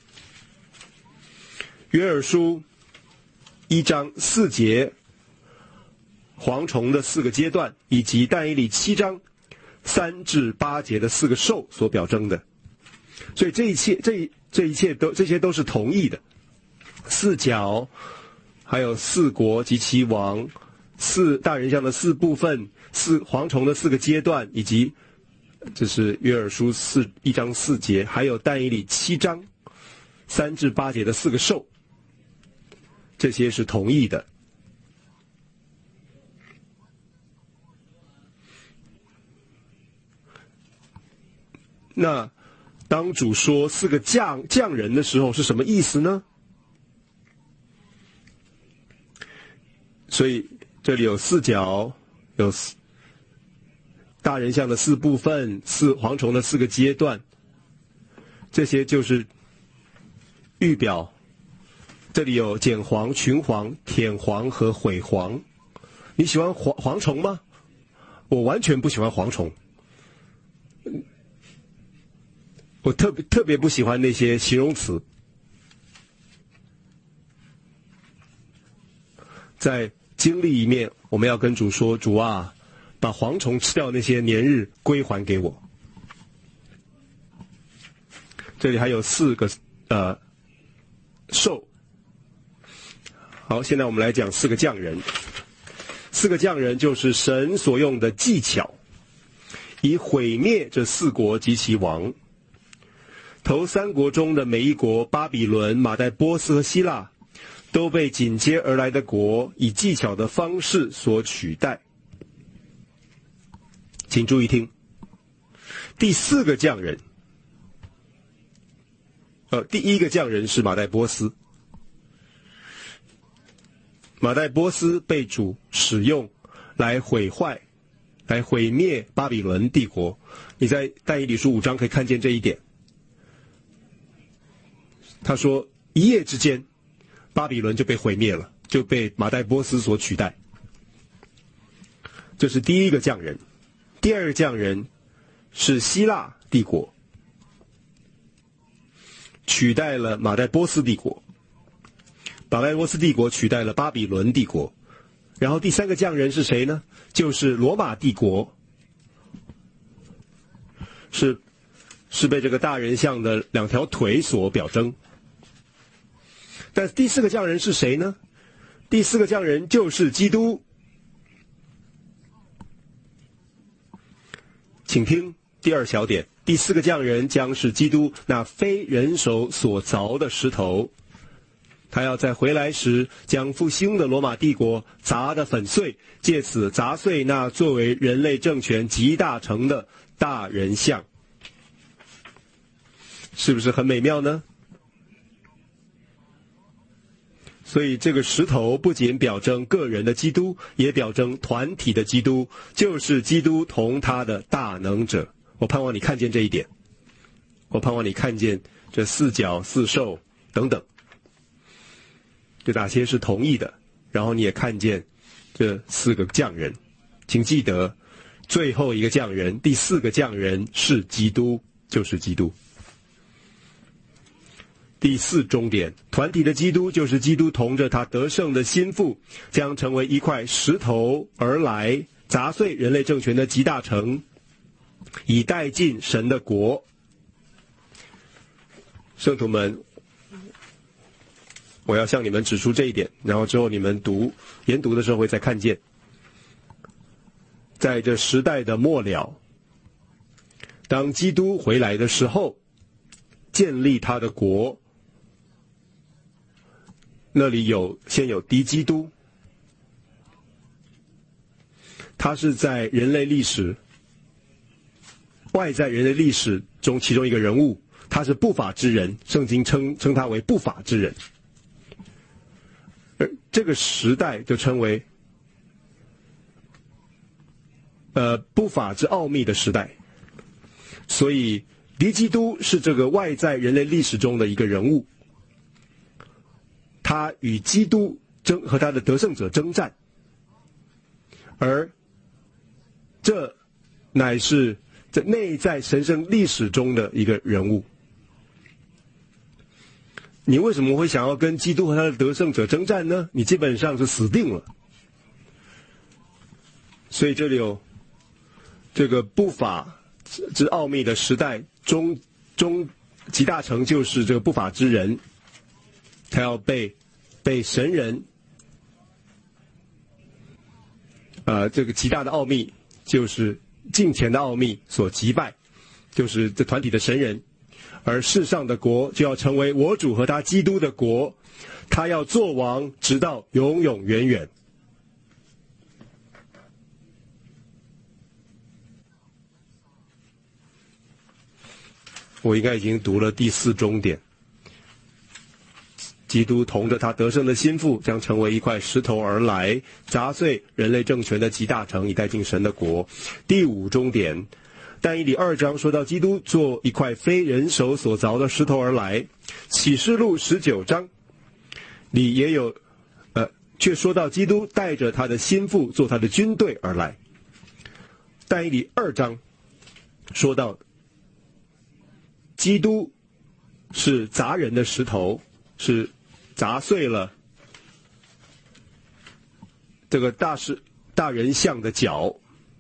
约珥书1章4节蝗虫的4个阶段，以及但以理7章3至8节的4个兽所表征的。所以这一切都是同义的。4角，还有4国及其王，4大人像的4部分，4蝗虫的4个阶段，以及这是约珥书1章4节，还有但以理7章3至8节的4个兽，这些是同义的。那当主说4个匠人的时候是什么意思呢？所以这里有4角，有大人像的4部分，4蝗虫的4个阶段，这些就是预表。这里有剪黄、群黄、舔黄和毁黄。你喜欢蝗虫吗？我完全不喜欢蝗虫。我特别不喜欢那些形容词。在经历一面，我们要跟主说：主啊，把蝗虫吃掉那些年日归还给我。这里还有4个兽。好，现在我们来讲4个匠人。4个匠人就是神所用的技巧，以毁灭这4国及其王。头3国中的每一国，巴比伦、马代波斯和希腊，都被紧接而来的国以技巧的方式所取代。请注意听，第4个匠人，第1个匠人是马代波斯。马代波斯被主使用来毁灭巴比伦帝国。你在但以理书5章可以看见这一点。他说一夜之间巴比伦就被毁灭了，就被马代波斯所取代。这是第1个匠人。第2个匠人是希腊帝国，取代了马代波斯帝国。马代波斯帝国取代了巴比伦帝国。然后第3个匠人是谁呢？就是罗马帝国，是被这个大人像的2条腿所表征。但第4个匠人是谁呢？第4个匠人就是基督。请听第2小点，第4个匠人将是基督，那非人手所凿的石头。他要在回来时将复兴的罗马帝国砸得粉碎，借此砸碎那作为人类政权集大成的大人像。是不是很美妙呢？所以这个石头不仅表征个人的基督，也表征团体的基督，就是基督同他的大能者。我盼望你看见这一点，我盼望你看见这4角、4兽等等，这哪些是同意的。然后你也看见这4个匠人。请记得最后一个匠人，第4个匠人是基督，就是基督。第4重点，团体的基督就是基督同着他得胜的心腹，将成为一块石头而来，砸碎人类政权的集大成，以带进神的国。圣徒们，我要向你们指出这一点，然后之后你们研读的时候会再看见。在这时代的末了，当基督回来的时候，建立他的国，那里先有敌基督，他是在人类历史外在人类历史中其中一个人物，他是不法之人，圣经称他为不法之人。而这个时代就称为不法之奥秘的时代。所以敌基督是这个外在人类历史中的一个人物，他与基督和他的得胜者征战，而这乃是在内在神圣历史中的一个人物。你为什么会想要跟基督和他的得胜者征战呢？你基本上是死定了。所以这里有这个不法之奥秘的时代中极大成就是这个不法之人，他要被神人这个极大的奥秘，就是敬虔的奥秘所击败，就是这团体的神人，而世上的国就要成为我主和他基督的国，他要做王直到永永远远。我应该已经读了第4终点，基督同着他得胜的心腹将成为一块石头而来，砸碎人类政权的集大成，以带进神的国。第5终点，但以理2章说到基督做一块非人手所凿的石头而来。启示录19章里也有却说到基督带着他的心腹做他的军队而来。但以理2章说到基督是砸人的石头，是砸碎了这个大人像的脚，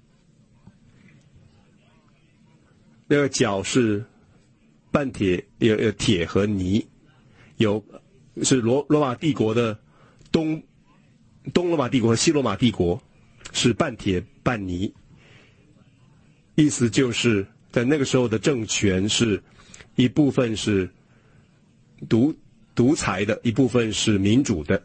那个脚是半铁，有铁和泥，是罗马帝国的东罗马帝国和西罗马帝国，是半铁半泥，意思就是在那个时候的政权是一部分是独裁的，一部分是民主的。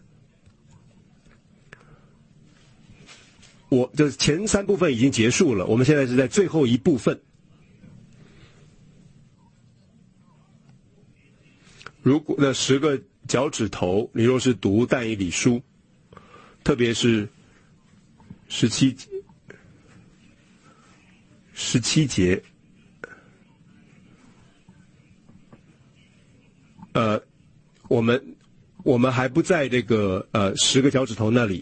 这前3部分已经结束了，我们现在是在最后一部分。如果那10个脚趾头，你若是读但以理书，特别是17节，我们还不在这个10个脚趾头那里。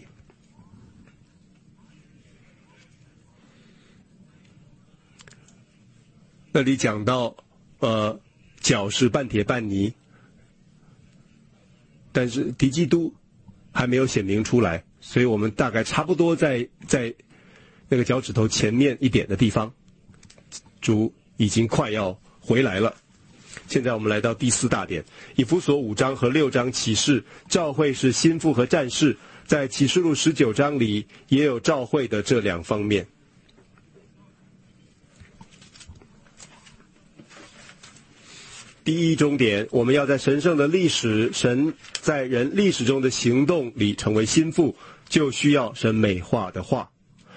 那里讲到脚是半铁半泥，但是敌基督还没有显明出来，所以我们大概差不多在那个脚趾头前面一点的地方，主已经快要回来了。现在我们来到第4大点，以弗所5章和6章启示教会是心腹和战士，在启示录19章里也有教会的这2方面。第1终点，我们要在神圣的历史，神在人历史中的行动里成为心腹，就需要神美化的话。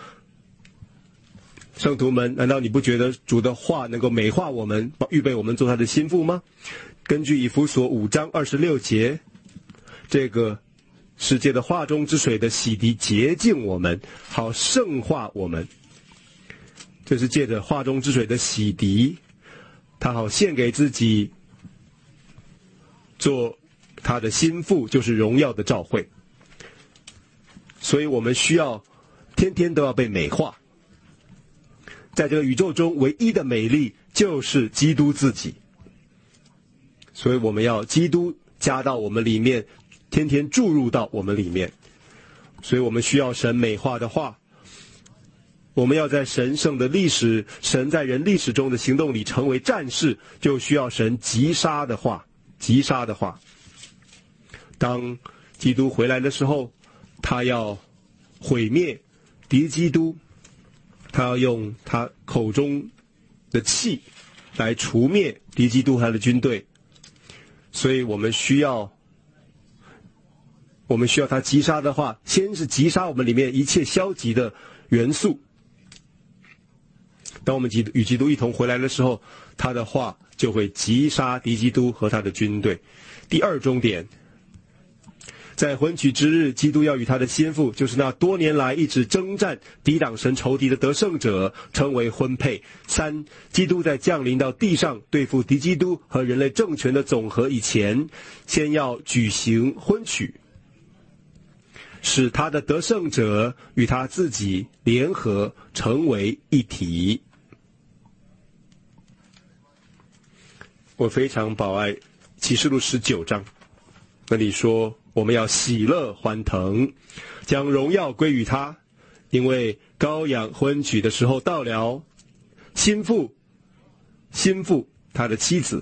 圣徒们，难道你不觉得主的话能够美化我们，预备我们做他的心腹吗？根据以弗所5章26节，这个世界的话中之水的洗涤洁净我们，好圣化我们。这是借着话中之水的洗涤，他好献给自己做他的心腹，就是荣耀的召会。所以我们需要天天都要被美化。在这个宇宙中唯一的美丽就是基督自己，所以我们要基督加到我们里面，天天注入到我们里面。所以我们需要神美化的话，我们要在神圣的历史，神在人历史中的行动里成为战士，就需要神击杀的话。击杀的话，当基督回来的时候，他要毁灭敌基督，他要用他口中的气来除灭敌基督他的军队。所以我们需要他击杀的话，先是击杀我们里面一切消极的元素。当我们与基督一同回来的时候，他的话就会击杀敌基督和他的军队。第2终点，在婚娶之日，基督要与他的心腹，就是那多年来一直征战抵挡神仇敌的得胜者，成为婚配。3，基督在降临到地上对付敌基督和人类政权的总和以前，先要举行婚娶。 使他的得胜者与他自己联合成为一体。我非常宝爱启示录19章，那里说我们要喜乐欢腾，将荣耀归于他，因为羔羊婚娶的时候到了，心腹他的妻子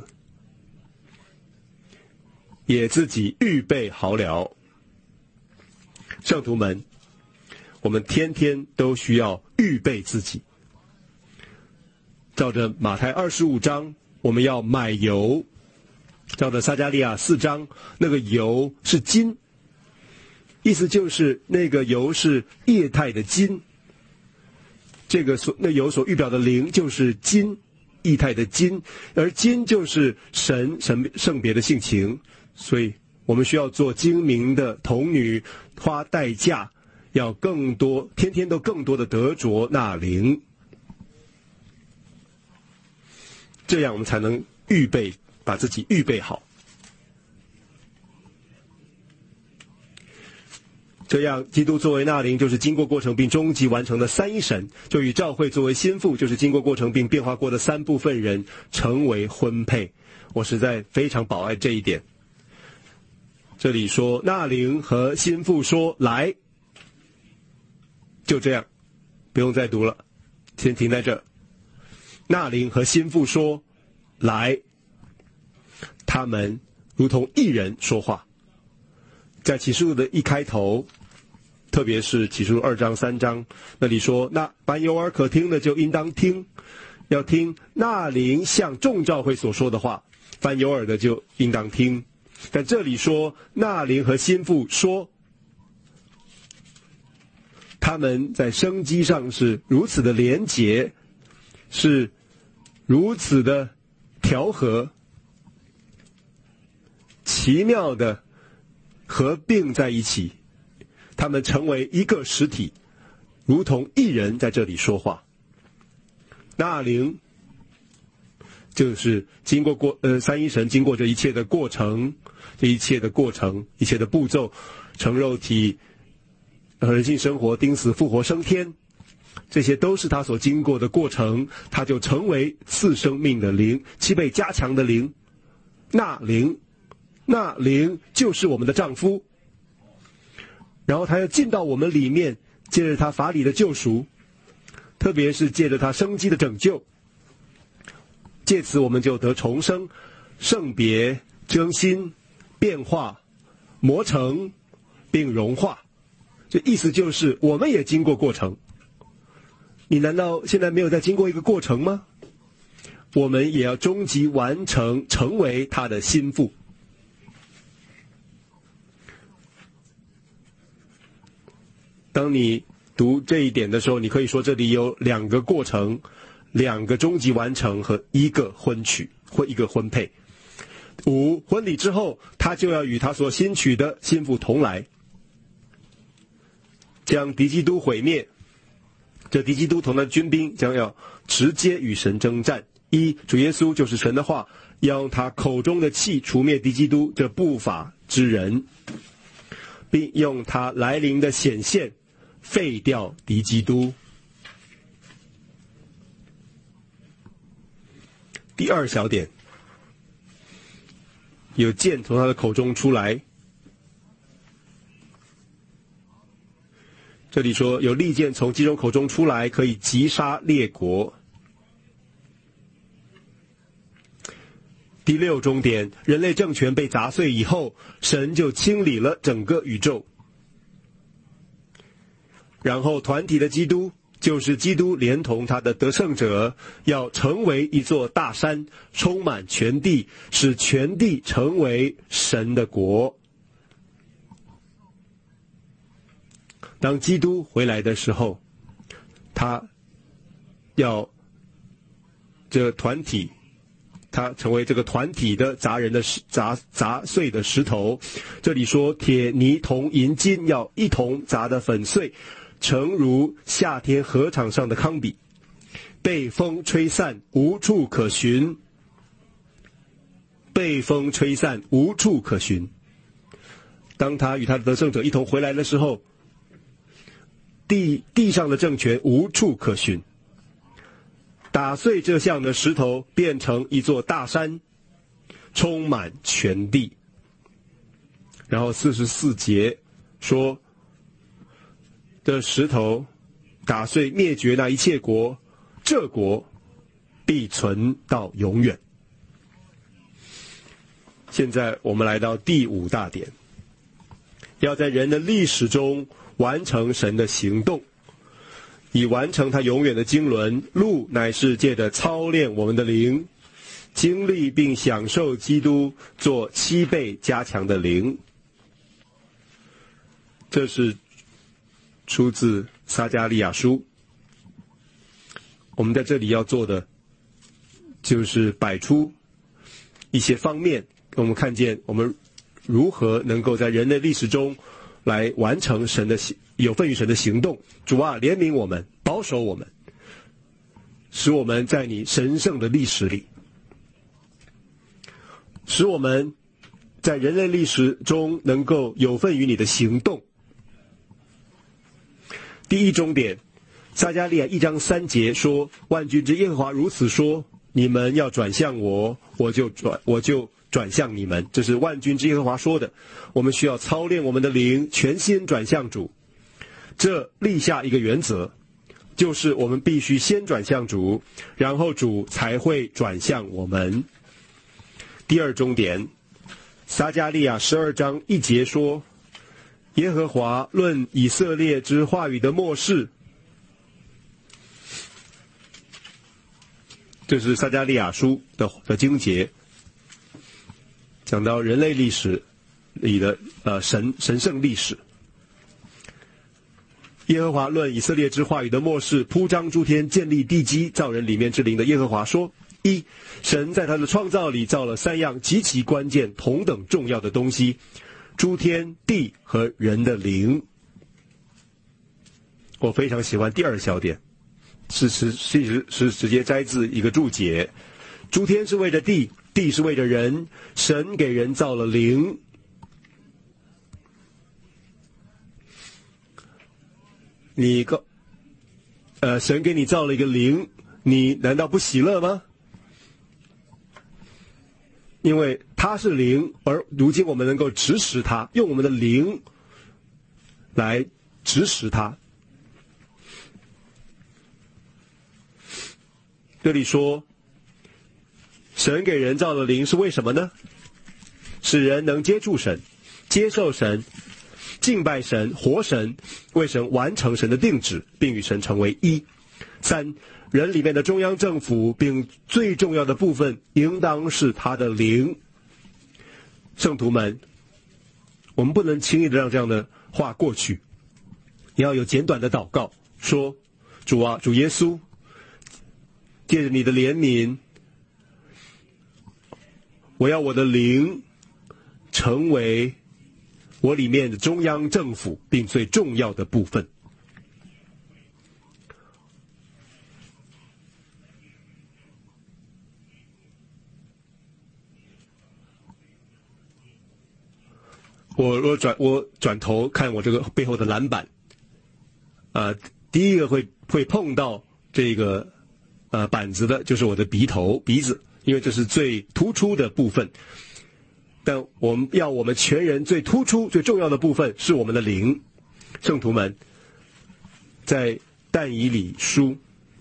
也自己预备好了。圣徒们，我们天天都需要预备自己。照着马太25章，我们要买油；照着撒迦利亚4章，那个油是金，意思就是那个油是液态的金。那油所预表的灵就是金，液态的金，而金就是神圣别的性情，所以我们需要做精明的童女，花代价，要更多，天天都更多的得着那灵，这样我们才能把自己预备好。这样，基督作为那灵，就是经过过程并终极完成的三一神，就与教会作为心腹，就是经过过程并变化过的三部分人，成为婚配。我实在非常宝爱这一点。这里说那灵和心腹说来，就这样，不用再读了，先停在这。那灵和心腹说来，他们如同一人说话。在启示录的一开头，特别是启示录2章3章，那里说，那凡有耳可听的就应当听，要听那灵向众教会所说的话，凡有耳的就应当听。但这里说那灵和心腹说，他们在生机上是如此的连结，是如此的调和，奇妙的合并在一起，他们成为一个实体，如同一人在这里说话。那灵就是经过三一神经过这一切的过程，一切的步骤，成肉体，人性生活，钉死复活升天，这些都是他所经过的过程，他就成为4生命的灵，7倍加强的灵。那灵就是我们的丈夫，然后他要进到我们里面，借着他法理的救赎，特别是借着他生机的拯救，借此我们就得重生、圣别、更新、变化、磨成并融化。这意思就是我们也经过过程。你难道现在没有在经过一个过程吗？我们也要终极完成，成为他的心腹。当你读这一点的时候，你可以说这里有2个过程，2个终极完成和1个婚娶或1个婚配。5，婚礼之后，他就要与他所新娶的心腹同来，将敌基督毁灭。这敌基督同他的军兵将要直接与神征战。主耶稣就是神的话，要用他口中的气除灭敌基督这不法之人，并用他来临的显现废掉敌基督。第2小点，有剑从他的口中出来。这里说有利剑从基督口中出来，可以击杀列国。第6重点，人类政权被砸碎以后，神就清理了整个宇宙。然后团体的基督，就是基督连同他的得胜者，要成为一座大山，充满全地，使全地成为神的国。当基督回来的时候，他要这团体，他成为这个团体的砸碎的石头。这里说铁泥铜银金要一同砸得粉碎，诚如夏天禾场上的糠秕，被风吹散，无处可寻。被风吹散，无处可寻。 当他与他的得胜者一同回来的时候，地上的政权无处可寻，打碎这像的石头，变成一座大山，充满全地。然后44节说，这石头打碎灭绝那一切国，这国必存到永远。现在我们来到第5大点，要在人的历史中完成神的行动，以完成他永远的经纶。路乃是借着操练我们的灵，经历并享受基督做7倍加强的灵。这是出自撒迦利亚书。我们在这里要做的就是摆出一些方面，我们看见我们如何能够在人类历史中来完成神的有份于神的行动。主啊，怜悯我们，保守我们，使我们在你神圣的历史里，使我们在人类历史中能够有份于你的行动。第一终点，撒迦利亚1章3节说，万军之耶和华如此说，你们要转向我，我就转向你们。这是万军之耶和华说的。我们需要操练我们的灵，全心转向主。这立下一个原则，就是我们必须先转向主，然后主才会转向我们。第二终点，撒迦利亚12章1节说，耶和华论以色列之话语的末世。这是撒迦利亚书的经节，讲到人类历史里的神圣历史。耶和华论以色列之话语的末世，铺张诸天，建立地基，造人里面之灵的耶和华说：一，神在他的创造里造了3样极其关键、同等重要的东西：诸天、地和人的灵。我非常喜欢第2小点，是直接摘自一个注解。诸天是为着地，地是为着人，神给人造了灵。神给你造了一个灵，你难道不喜乐吗？因为他是灵，而如今我们能够指使他，用我们的灵来指使他。这里说，神给人造的灵是为什么呢？使人能接触神，接受神，敬拜神，活神，为神完成神的定旨，并与神成为一。3，人里面的中央政府，并最重要的部分，应当是他的灵。圣徒们，我们不能轻易的让这样的话过去，你要有简短的祷告，说：主啊，主耶稣，借着你的怜悯，我要我的灵成为我里面的中央政府并最重要的部分。我转头看我这个背后的篮板，第一个会碰到这个板子的就是我的鼻子，因为这是最突出的部分。但我们全人最突出最重要的部分是我们的灵。圣徒们，在但以理书，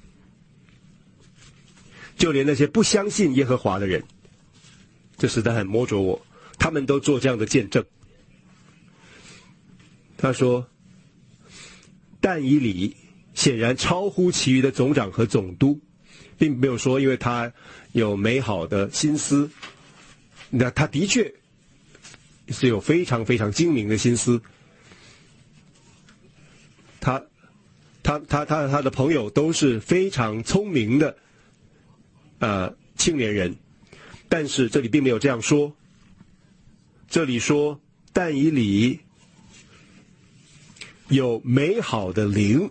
就连那些不相信耶和华的人，这实在很摸着我，他们都做这样的见证。他说，但以理显然超乎其余的总长和总督，并没有说因为他有美好的心思，那他的确是有非常非常精明的心思。他的朋友都是非常聪明的青年人，但是这里并没有这样说。这里说但以理有美好的灵，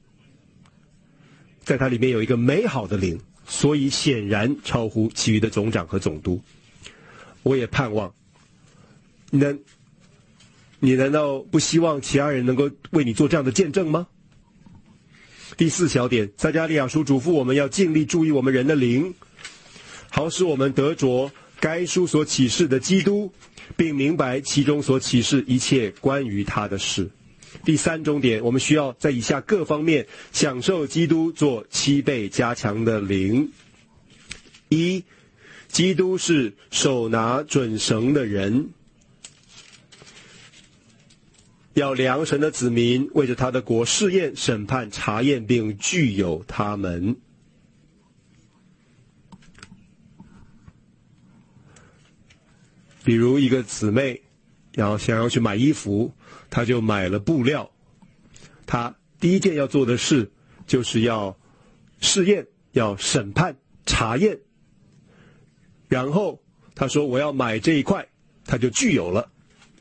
在它里面有一个美好的灵，所以显然超乎其余的总长和总督。我也盼望你难道不希望其他人能够为你做这样的见证吗？第4小点，撒迦利亚书嘱咐我们要尽力注意我们人的灵，好使我们得着该书所启示的基督，并明白其中所启示一切关于他的事。第3重点，我们需要在以下各方面享受基督做7倍加强的灵。1，基督是手拿准绳的人，要量神的子民，为着他的国试验、审判、查验，并具有他们。比如一个姊妹想要去买衣服，她就买了布料，她第一件要做的事就是要试验、要审判、查验，然后她说我要买这一块，她就具有了。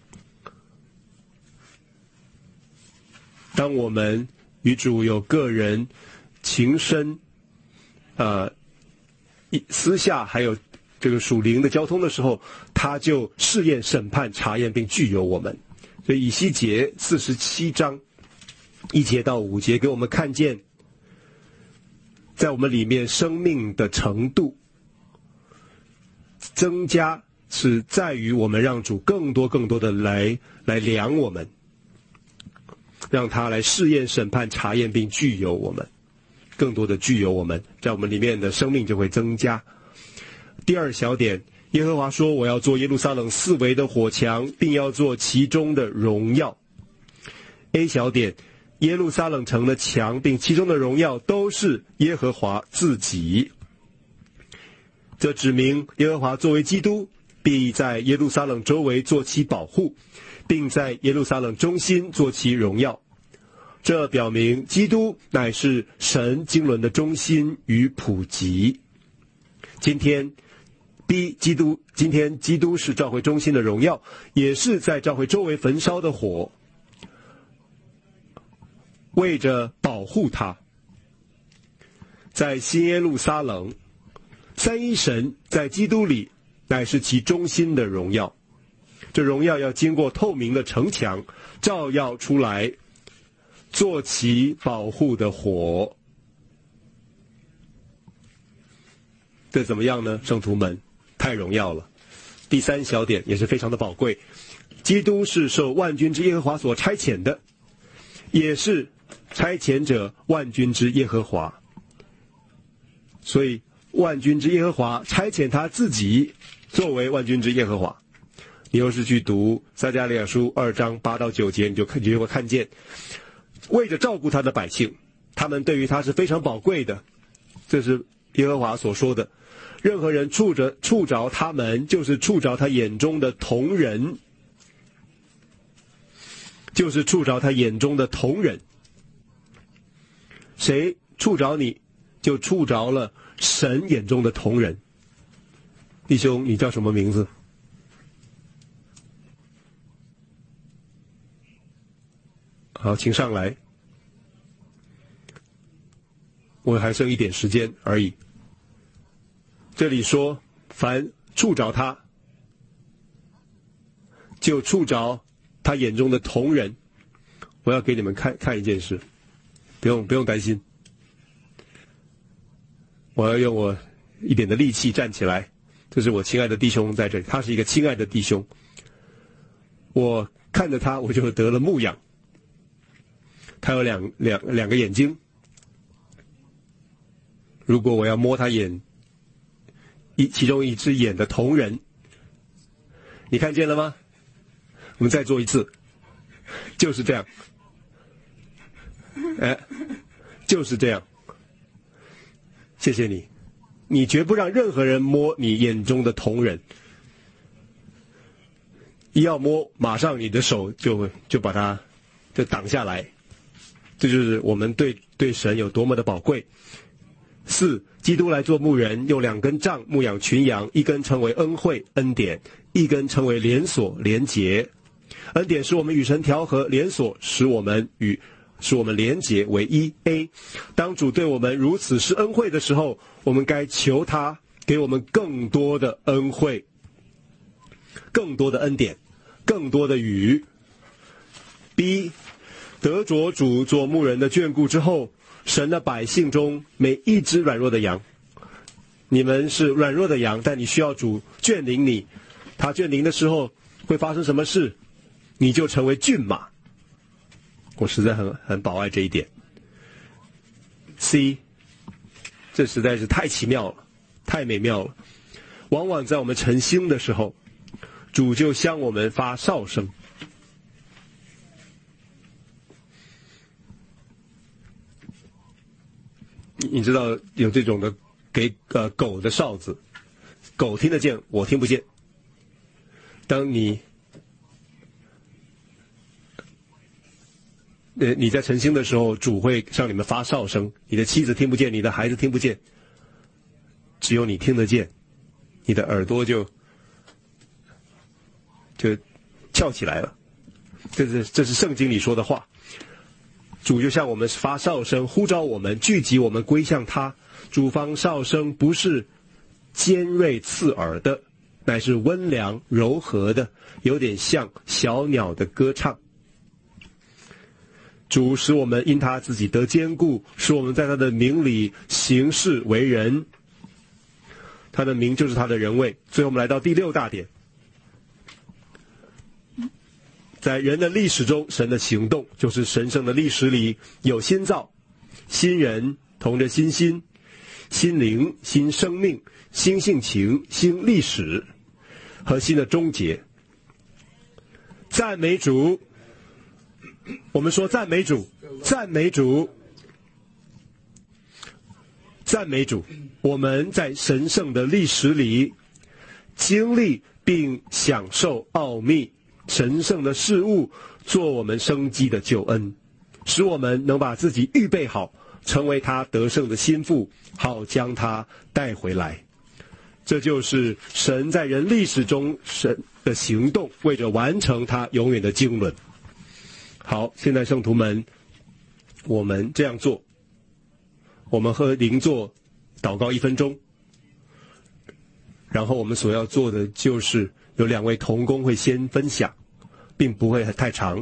当我们与主有个人情深私下还有这个属灵的交通的时候，他就试验、审判、查验并具有我们。所以以西结47章1节到5节给我们看见，在我们里面生命的程度增加是在于我们让主更多的来量我们，让他来试验、审判、查验并具有我们，更多的具有我们，在我们里面的生命就会增加。第2小点，耶和华说我要做耶路撒冷4围的火墙，并要做其中的荣耀。A 小点，耶路撒冷城的墙并其中的荣耀都是耶和华自己。这指明耶和华作为基督，必在耶路撒冷周围做其保护，并在耶路撒冷中心做其荣耀。这表明基督乃是神经纶的中心与普及。今天基督是教会中心的荣耀，也是在教会周围焚烧的火，为着保护他。在新耶路撒冷，三一神在基督里乃是其中心的荣耀，这荣耀要经过透明的城墙照耀出来，做其保护的火。这怎么样呢？圣徒们，太荣耀了。第3小点也是非常的宝贵，基督是受万军之耶和华所差遣的，也是差遣者万军之耶和华。所以万军之耶和华差遣他自己作为万军之耶和华。你又是去读撒迦利亚书2章8到9节，你就会看见，为着照顾他的百姓，他们对于他是非常宝贵的。这是耶和华所说的，任何人触着他们，就是触着他眼中的瞳人，就是触着他眼中的瞳人。谁触着你，就触着了神眼中的瞳人。弟兄，你叫什么名字？好，请上来。我还剩一点时间而已。这里说，凡触着他，就触着他眼中的瞳人。我要给你们看一件事，不用担心。我要用我一点的力气站起来。这是我亲爱的弟兄在这里，他是一个亲爱的弟兄。我看着他，我就得了牧养。他有两个眼睛。如果我要摸他其中一只眼的瞳人，你看见了吗？我们再做一次，就是这样，就是这样。谢谢你，你绝不让任何人摸你眼中的瞳人，一要摸，马上你的手就把它就挡下来。这就是我们对神有多么的宝贵。4，基督来做牧人，用2根杖牧养群羊，一根称为恩惠恩典，一根称为连锁连结。恩典使我们与神调和，连锁使我们连结为一。A， 当主对我们如此施恩惠的时候，我们该求他给我们更多的恩惠，更多的恩典，更多的雨。 B， 得着主做牧人的眷顾之后，神的百姓中每一只软弱的羊，你们是软弱的羊，但你需要主眷领你，他眷领的时候会发生什么事？你就成为骏马。我实在很宝爱这一点。C， 这实在是太奇妙了，太美妙了。往往在我们晨兴的时候，主就向我们发哨声。你知道有这种的给狗的哨子，狗听得见，我听不见。当你在晨兴的时候，主会向你们发哨声，你的妻子听不见，你的孩子听不见，只有你听得见，你的耳朵就翘起来了。这是圣经里说的话。主就向我们发哨声，呼召我们，聚集我们归向他。主方哨声不是尖锐刺耳的，乃是温良柔和的，有点像小鸟的歌唱。主使我们因他自己得坚固，使我们在他的名里行事为人。他的名就是他的人位。最后我们来到第6大点，在人的历史中，神的行动就是神圣的历史里有新造、新人同着新心、新灵、新生命、新性情、新历史和新的终结。赞美主！我们说赞美主，赞美主，赞美主！我们在神圣的历史里经历并享受奥秘神圣的事物，做我们生机的救恩，使我们能把自己预备好，成为他得胜的心腹，好将他带回来。这就是神在人历史中神的行动，为着完成他永远的经纶。好，现在圣徒们，我们这样做，我们和灵座祷告1分钟，然后我们所要做的就是有2位同工会先分享，并不会太长。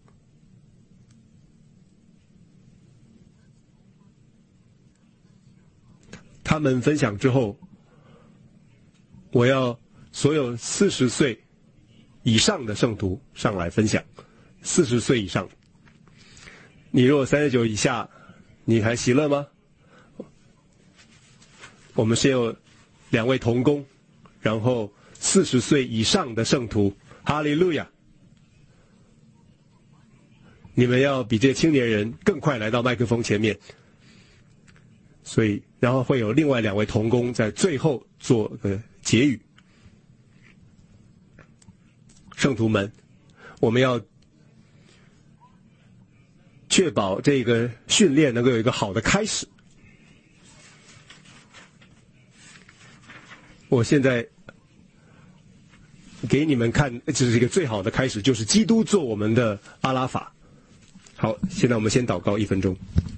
他们分享之后，我要所有40岁以上的圣徒上来分享。40岁以上，你如果39以下，你还喜乐吗？我们先有2位同工，然后40岁以上的圣徒，哈利路亚！你们要比这些青年人更快来到麦克风前面，所以然后会有另外2位同工在最后做个结语。圣徒们，我们要确保这个训练能够有一个好的开始。我现在给你们看，这是一个最好的开始，就是基督做我们的阿拉法。好，现在我们先祷告1分钟。